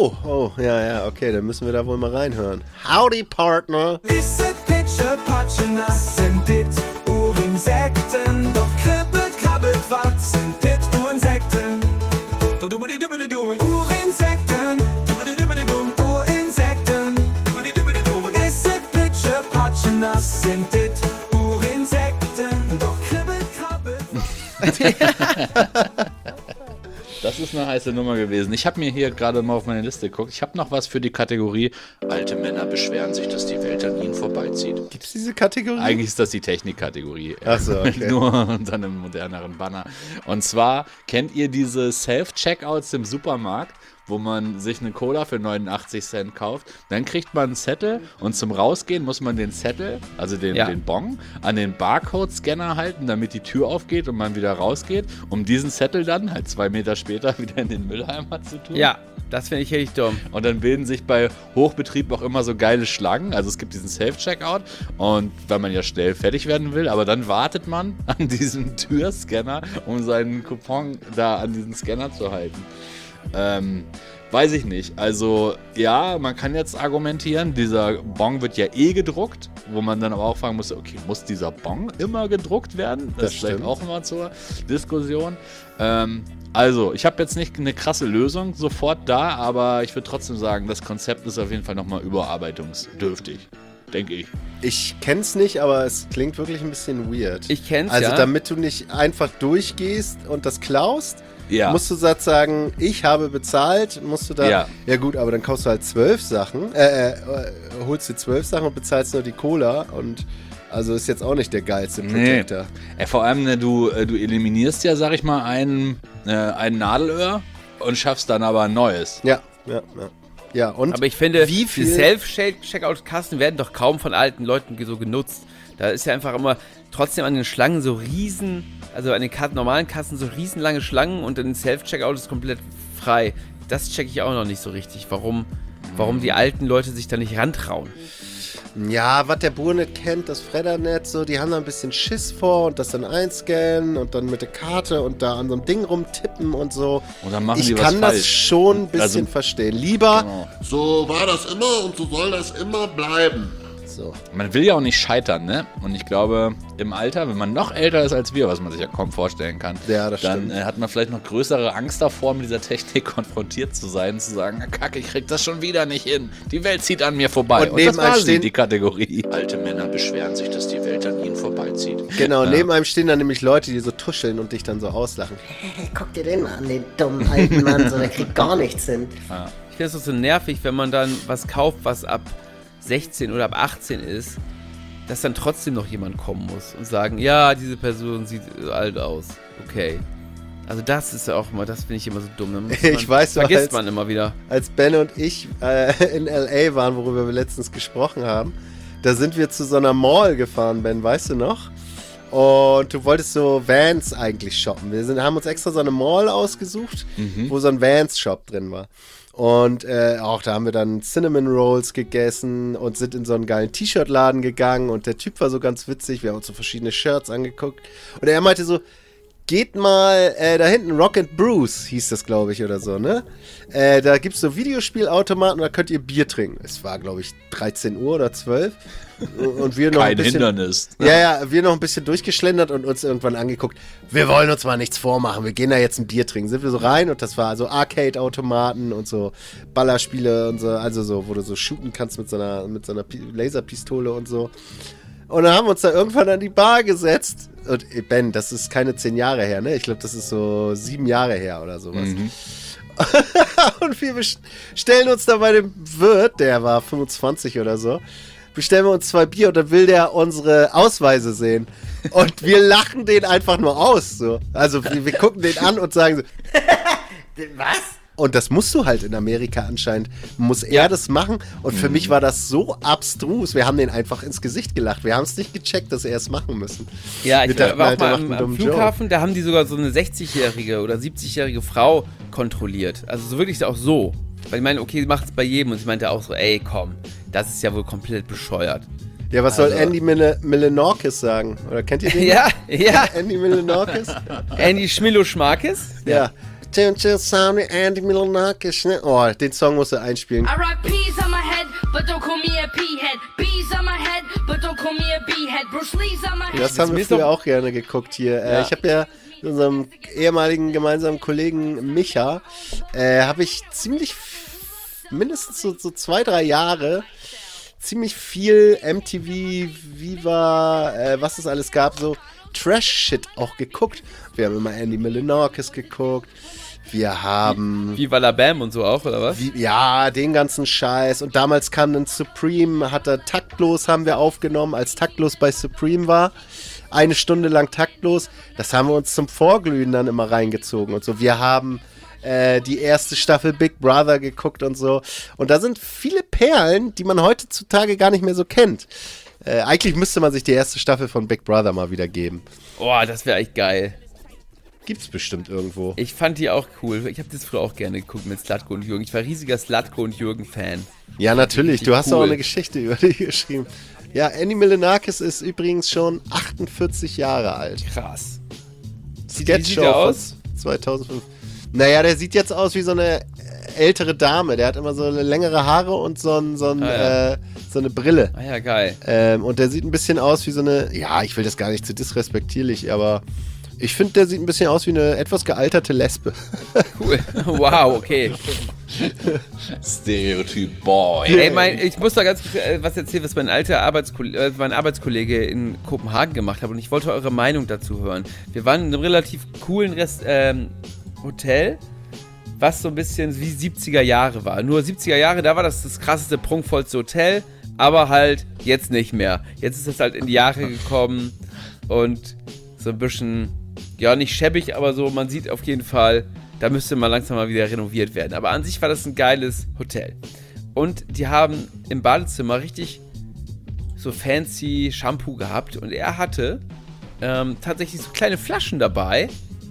Ja, okay, dann müssen wir da wohl mal reinhören. Howdy, Partner! Ist es Pitcher, Patschen, sind dit Urinsekten, doch Was sind dit? Urinsekten, doch kribbel, krabbel. Das ist eine heiße Nummer gewesen. Ich habe mir hier gerade mal auf meine Liste geguckt. Ich habe noch was für die Kategorie alte Männer beschweren sich, dass die Welt an ihnen vorbeizieht. Gibt's diese Kategorie? Eigentlich ist das die Technikkategorie. Ach so, okay. Nur unter einem moderneren Banner. Und zwar, kennt ihr diese Self-Checkouts im Supermarkt, wo man sich eine Cola für 89 Cent kauft? Dann kriegt man einen Zettel und zum Rausgehen muss man den Zettel, also den Bon, an den Barcode-Scanner halten, damit die Tür aufgeht und man wieder rausgeht, um diesen Zettel dann halt 2 Meter später wieder in den Mülleimer zu tun. Ja, das finde ich richtig dumm. Und dann bilden sich bei Hochbetrieb auch immer so geile Schlangen. Also es gibt diesen Self-Checkout und weil man ja schnell fertig werden will, aber dann wartet man an diesem Türscanner, um seinen Coupon da an diesen Scanner zu halten. Weiß ich nicht. Also ja, man kann jetzt argumentieren, dieser Bon wird ja gedruckt, wo man dann aber auch fragen muss, okay, muss dieser Bon immer gedruckt werden? Das ist vielleicht auch immer zur Diskussion. Also, ich habe jetzt nicht eine krasse Lösung sofort da, aber ich würde trotzdem sagen, das Konzept ist auf jeden Fall nochmal überarbeitungsdürftig. Denke ich. Ich kenn's nicht, aber es klingt wirklich ein bisschen weird. Ich kenn's, also, ja. damit du nicht einfach durchgehst und das klaust, Ja. musst du sagen, ich habe bezahlt, musst du da... Ja gut, aber dann kaufst du halt 12 Sachen, holst dir 12 Sachen und bezahlst nur die Cola und... Also ist jetzt auch nicht der geilste Protector. Nee. Vor allem, du eliminierst ja, sag ich mal, ein Nadelöhr und schaffst dann aber ein neues. Ja, und aber ich finde, wie die viel Self-Checkout-Kassen werden doch kaum von alten Leuten so genutzt. Da ist ja einfach immer trotzdem an den Schlangen so riesen, also an den normalen Kassen so riesenlange Schlangen und an den Self-Checkout ist komplett frei. Das checke ich auch noch nicht so richtig, warum die alten Leute sich da nicht rantrauen. Ja, was der Bur nicht kennt, das Freddernet, so, die haben da ein bisschen Schiss vor und das dann einscannen und dann mit der Karte und da an so einem Ding rumtippen und so. Und dann machen ich die was kann das falsch. schon ein bisschen verstehen. Lieber, Genau. So war das immer und so soll das immer bleiben. so. Man will ja auch nicht scheitern, ne? Und ich glaube, im Alter, wenn man noch älter ist als wir, was man sich ja kaum vorstellen kann, Ja, das dann stimmt. hat man vielleicht noch größere Angst davor, mit dieser Technik konfrontiert zu sein, zu sagen, na Kacke, ich krieg das schon wieder nicht hin. Die Welt zieht an mir vorbei. Und neben das war einem sie, stehen- die Kategorie. Alte Männer beschweren sich, dass die Welt an ihnen vorbeizieht. Genau, neben einem stehen dann nämlich Leute, die so tuscheln und dich dann so auslachen. Hey, guck dir den mal an, den dummen alten Mann, so, der kriegt gar nichts hin. Ich finde es so nervig, wenn man dann was kauft, was ab 16 oder ab 18 ist, dass dann trotzdem noch jemand kommen muss und sagen, ja, diese Person sieht alt aus. Okay. Also das ist ja auch immer, das finde ich immer so dumm. Dann muss Ich weiß, vergisst als- man immer wieder. Als Ben und ich in L.A. waren, worüber wir letztens gesprochen haben, da sind wir zu so einer Mall gefahren, Ben, weißt du noch? Und du wolltest so Vans eigentlich shoppen. Haben uns extra so eine Mall ausgesucht, wo so ein Vans-Shop drin war. Und auch da haben wir dann Cinnamon Rolls gegessen und sind in so einen geilen T-Shirt-Laden gegangen. Und der Typ war so ganz witzig. Wir haben uns so verschiedene Shirts angeguckt. Und er meinte so, geht mal da hinten, Rock and Bruce hieß das, glaube ich, oder so, ne? Da gibt's so Videospielautomaten, da könnt ihr Bier trinken. Es war, glaube ich, 13 Uhr oder 12. Und wir noch Kein ein bisschen, Hindernis. Ja, wir noch ein bisschen durchgeschlendert und uns irgendwann angeguckt. Wir wollen uns mal nichts vormachen, wir gehen da jetzt ein Bier trinken. Sind wir so rein und das war so Arcade-Automaten und so Ballerspiele und so, also so, wo du so shooten kannst mit so einer Laserpistole und so. Und dann haben wir uns da irgendwann an die Bar gesetzt. Und Ben, das ist keine 10 Jahre her, ne? Ich glaube, das ist so 7 Jahre her oder sowas. Und wir stellen uns da bei dem Wirt, der war 25 oder so, bestellen wir uns 2 Bier und dann will der unsere Ausweise sehen. Und wir lachen den einfach nur aus. So. Also wir gucken den an und sagen so, Was? und das musst du halt in Amerika anscheinend, muss er das machen. Und für mich war das so abstrus. Wir haben den einfach ins Gesicht gelacht. Wir haben es nicht gecheckt, dass er es machen müssen. Ja, Wir ich dachten war auch halt, der mal macht einen am dummen Flughafen, da haben die sogar so eine 60-jährige oder 70-jährige Frau kontrolliert. Also so wirklich auch so. Weil ich meine, okay, sie macht es bei jedem und sie meinte auch so, ey, komm, das ist ja wohl komplett bescheuert. Ja, was soll Andy Milonakis sagen? Oder kennt ihr den? Ja, ja. Andy Milonakis? Andy Schmilo-Schmarkes? Ja. Andy Milonakis, ne? Oh, den Song musst du einspielen. I rock peas on my head, but don't call me a pea-head. Bees on my head, but don't call me a bee-head. Bruce Lee's on my head. Das haben wir ist früher doch- auch gerne geguckt hier. Ja. Ich habe ja mit unserem ehemaligen gemeinsamen Kollegen Micha, habe ich mindestens so 2-3 Jahre ziemlich viel MTV, Viva, was es alles gab, so Trash-Shit auch geguckt. Wir haben immer Andy Milonakis geguckt. Wir haben... Viva la Bam und so auch, oder was? Ja, den ganzen Scheiß. Und damals kam dann Supreme, hat er Taktlos, haben wir aufgenommen, als Taktlos bei Supreme war. 1 Stunde lang Taktlos. Das haben wir uns zum Vorglühen dann immer reingezogen und so. Wir haben die erste Staffel Big Brother geguckt und so. Und da sind viele Perlen, die man heutzutage gar nicht mehr so kennt. Eigentlich müsste man sich die erste Staffel von Big Brother mal wieder geben. Oh, das wäre echt geil. Gibt's bestimmt irgendwo. Ich fand die auch cool. Ich habe das früher auch gerne geguckt mit Slatko und Jürgen. Ich war riesiger Slatko und Jürgen-Fan. Ja, natürlich. Du hast cool. auch eine Geschichte über die geschrieben. Ja, Andy Milonakis ist übrigens schon 48 Jahre alt. Krass. Sketch wie sieht der aus? 2005. Naja, der sieht jetzt aus wie so eine ältere Dame. Der hat immer so längere Haare und so eine Brille. Ah ja, geil. Und der sieht ein bisschen aus wie so eine... Ja, ich will das gar nicht zu disrespektierlich, aber... Ich finde, der sieht ein bisschen aus wie eine etwas gealterte Lesbe. Cool. Wow, okay. Stereotyp Boy. Ey, ich muss da ganz kurz was erzählen, was mein Arbeitskollege in Kopenhagen gemacht hat. Und ich wollte eure Meinung dazu hören. Wir waren in einem relativ coolen Hotel, was so ein bisschen wie 70er Jahre war. Nur 70er Jahre, da war das krasseste, prunkvollste Hotel. Aber halt jetzt nicht mehr. Jetzt ist es halt in die Jahre gekommen und so ein bisschen... Ja, nicht schäbig, aber so, man sieht auf jeden Fall, da müsste mal langsam mal wieder renoviert werden. Aber an sich war das ein geiles Hotel. Und die haben im Badezimmer richtig so fancy Shampoo gehabt. Und er hatte tatsächlich so kleine Flaschen dabei.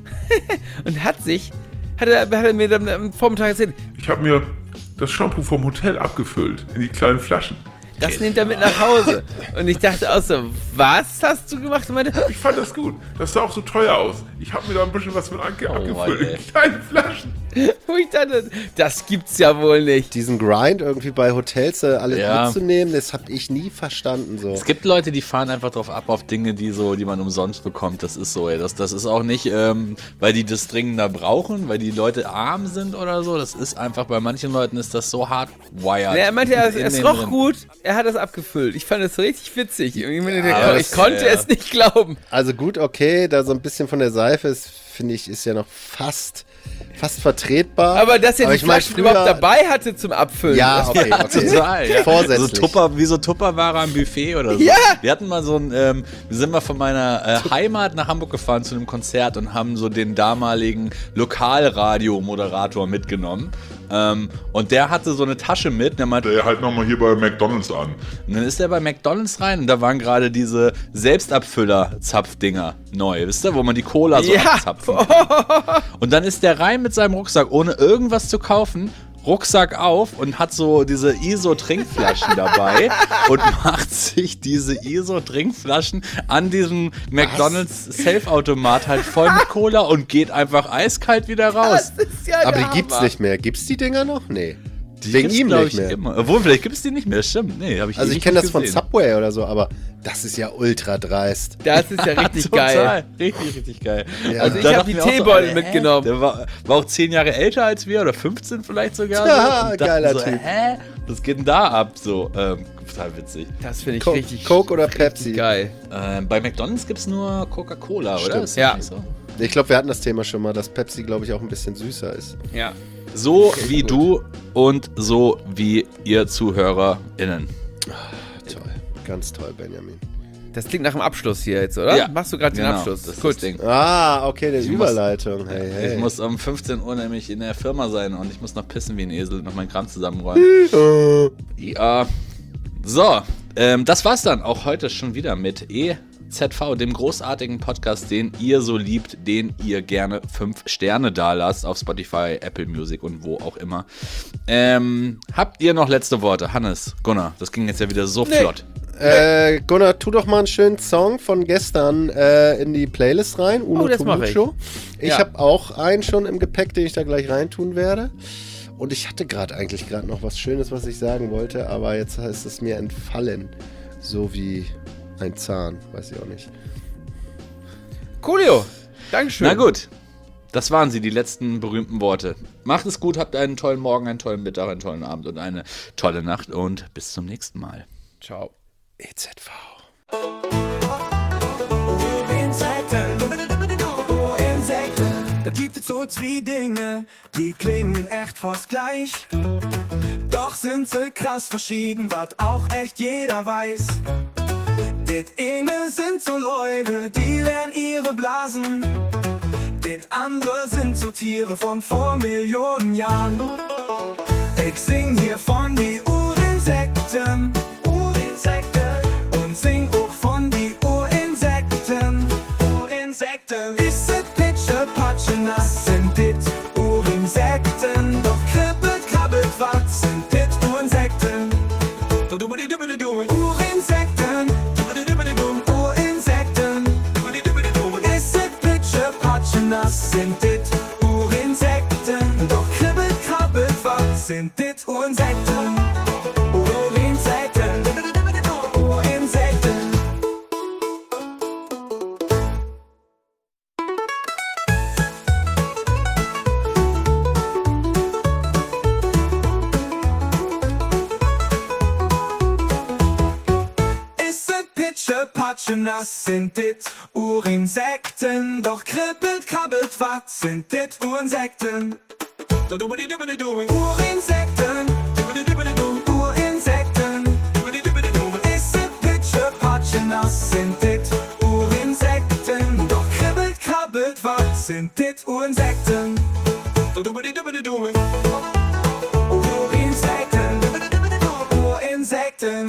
Und hat er mir dann am Vormittag erzählt. Ich habe mir das Shampoo vom Hotel abgefüllt in die kleinen Flaschen. Das nimmt er mit nach Hause. Und ich dachte auch so, was hast du gemacht? Und meinte, Ich fand das gut. Das sah auch so teuer aus. Ich habe mir da ein bisschen was mit abgefüllt Mann, in kleinen Flaschen. wo ich dachte, das gibt's ja wohl nicht. Diesen Grind irgendwie bei Hotels alles Ja. mitzunehmen, das habe ich nie verstanden. So. Es gibt Leute, die fahren einfach drauf ab, auf Dinge, die man umsonst bekommt. Das ist so, ey. Das ist auch nicht, weil die das dringender brauchen, weil die Leute arm sind oder so. Das ist einfach, bei manchen Leuten ist das so hardwired. Er meinte, es In roch drin. gut, er hat das abgefüllt. Ich fand das richtig witzig. Ja, ich konnte es nicht glauben. Also gut, okay, da so ein bisschen von der Seife ist, finde ich, ist ja noch fast vertretbar. Aber dass er die ich mein, Flaschen überhaupt dabei hatte zum Abfüllen. Ja, das- okay, okay. Total, ja. Vorsätzlich. Wie so Tupperware am Buffet oder so. Ja. Wir hatten mal so ein, wir sind mal von meiner Heimat nach Hamburg gefahren zu einem Konzert und haben so den damaligen Lokalradio-Moderator mitgenommen. Und der hatte so eine Tasche mit. Der meinte, Der halt nochmal hier bei McDonald's an. und dann ist er bei McDonald's rein und da waren gerade diese Selbstabfüller-Zapfdinger neu, wisst ihr, wo man die Cola so Ja. abzapfen kann. Und dann ist der rein mit seinem Rucksack, ohne irgendwas zu kaufen, Rucksack auf und hat so diese ISO-Trinkflaschen dabei und macht sich diese ISO-Trinkflaschen an diesem McDonald's Self-Automat halt voll mit Cola und geht einfach eiskalt wieder raus. Das ist ja Aber der die gibt's Hammer. nicht mehr. Gibt's die Dinger noch? Nee. Die Wegen gibt's, ihm glaub nicht ich, mehr. immer. Obwohl, vielleicht gibt es die nicht mehr, stimmt. Nee, habe ich Also ich ewig kenne nicht das von gesehen. Subway oder so, aber das ist ja ultra dreist. Das ist ja richtig geil. Total. Richtig geil. Ja. Also Da ich habe dachten die wir auch so, Teebeutel hä? mitgenommen. Der war auch 10 Jahre älter als wir oder 15 vielleicht sogar. Ja, so. Und dachten geiler so, Typ. Hä? Was geht denn da ab? So, total witzig. Das finde ich Co- richtig Coke oder richtig Pepsi? geil. Bei McDonald's gibt es nur Coca-Cola, oder? Stimmt. Ist das Ja. nicht so? Ich glaube, wir hatten das Thema schon mal, dass Pepsi, glaube ich, auch ein bisschen süßer ist. Ja. So wie du und so wie ihr ZuhörerInnen. Toll. Ganz toll, Benjamin. Das klingt nach dem Abschluss hier jetzt, oder? Ja, Machst du gerade den genau, Abschluss? das ist Gut. das Ding. Ah, okay, eine muss- Überleitung. Hey, hey. Ich muss um 15 Uhr nämlich in der Firma sein und ich muss noch pissen wie ein Esel, noch meinen Kram zusammenräumen. Ja. So, das war's dann auch heute schon wieder mit EZV, dem großartigen Podcast, den ihr so liebt, den ihr gerne 5 Sterne dalasst auf Spotify, Apple Music und wo auch immer. Habt ihr noch letzte Worte? Hannes, Gunnar, das ging jetzt ja wieder so flott. Gunnar, tu doch mal einen schönen Song von gestern in die Playlist rein. Uno das mach ich. Show. Ich Ja. habe auch einen schon im Gepäck, den ich da gleich reintun werde. Und ich hatte eigentlich gerade noch was Schönes, was ich sagen wollte, aber jetzt ist es mir entfallen. So wie ein Zahn, weiß ich auch nicht. Coolio. Dankeschön. Na gut, das waren sie, die letzten berühmten Worte. Macht es gut, habt einen tollen Morgen, einen tollen Mittag, einen tollen Abend und eine tolle Nacht und bis zum nächsten Mal. Ciao. EZV. Da gibt es so zwei Dinge, die klingen echt fast gleich. Doch sind sie krass verschieden, was auch echt jeder weiß. Det eine sind so Leute, die lernen ihre Blasen. Det andere sind so Tiere von vor Millionen Jahren. Ich sing hier von die Urinsekten, und sing auch von die Urinsekten, Ist es Pitsche, Patsche, nass, sind dit Urinsekten. Doch kribbelt, krabbelt, was sind dit Urinsekten? Urinsekten, Urinsekten. Ist es Pitsche, Patsche, nass, sind dit Urinsekten. Doch kribbelt, krabbelt, was sind dit Urinsekten? Urinsekten, Urinsekten. Patsche, nass sind dit Urinsekten. Doch kribbelt, krabbelt, was sind dit Urinsekten? Urinsekten, Urinsekten. Ist es Pitsche, Patsche, nass sind dit Urinsekten. Doch kribbelt, krabbelt, was sind dit Urinsekten? Urinsekten, Urinsekten.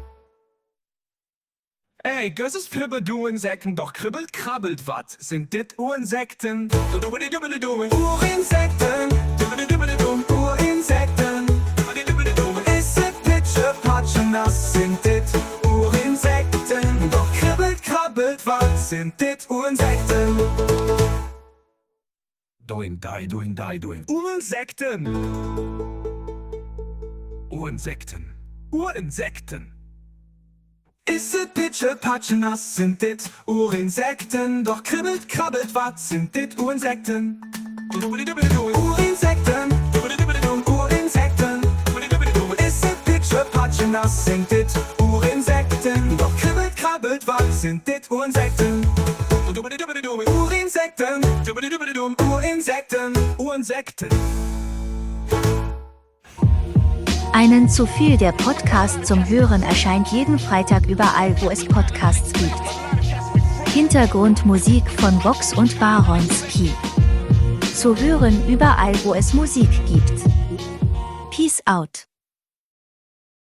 Ey, gösses Flibbe, du Insekten, doch kribbelt, krabbelt, wat sind dit Urinsekten? Urinsekten, Urinsekten. Ist es Pitsche, Patsche, nass, sind dit Urinsekten. Doch kribbelt, krabbelt, wat sind dit Urinsekten? Doing, die, doing, die, doing. Urinsekten. Urinsekten. Urinsekten. Ist es Pitsche, Patsche, nass, sind dit Urinsekten. Doch kribbelt, krabbelt, was sind dit Urinsekten? Urinsekten, Urinsekten. Ist es Pitsche, Patsche, nass, sind dit Urinsekten. Doch kribbelt, krabbelt, was sind dit Urinsekten? Urinsekten, Urinsekten, Urinsekten. Einen zu viel, der Podcast zum Hören erscheint jeden Freitag überall, wo es Podcasts gibt. Hintergrundmusik von Vox und Baronski. Zu hören überall, wo es Musik gibt. Peace out.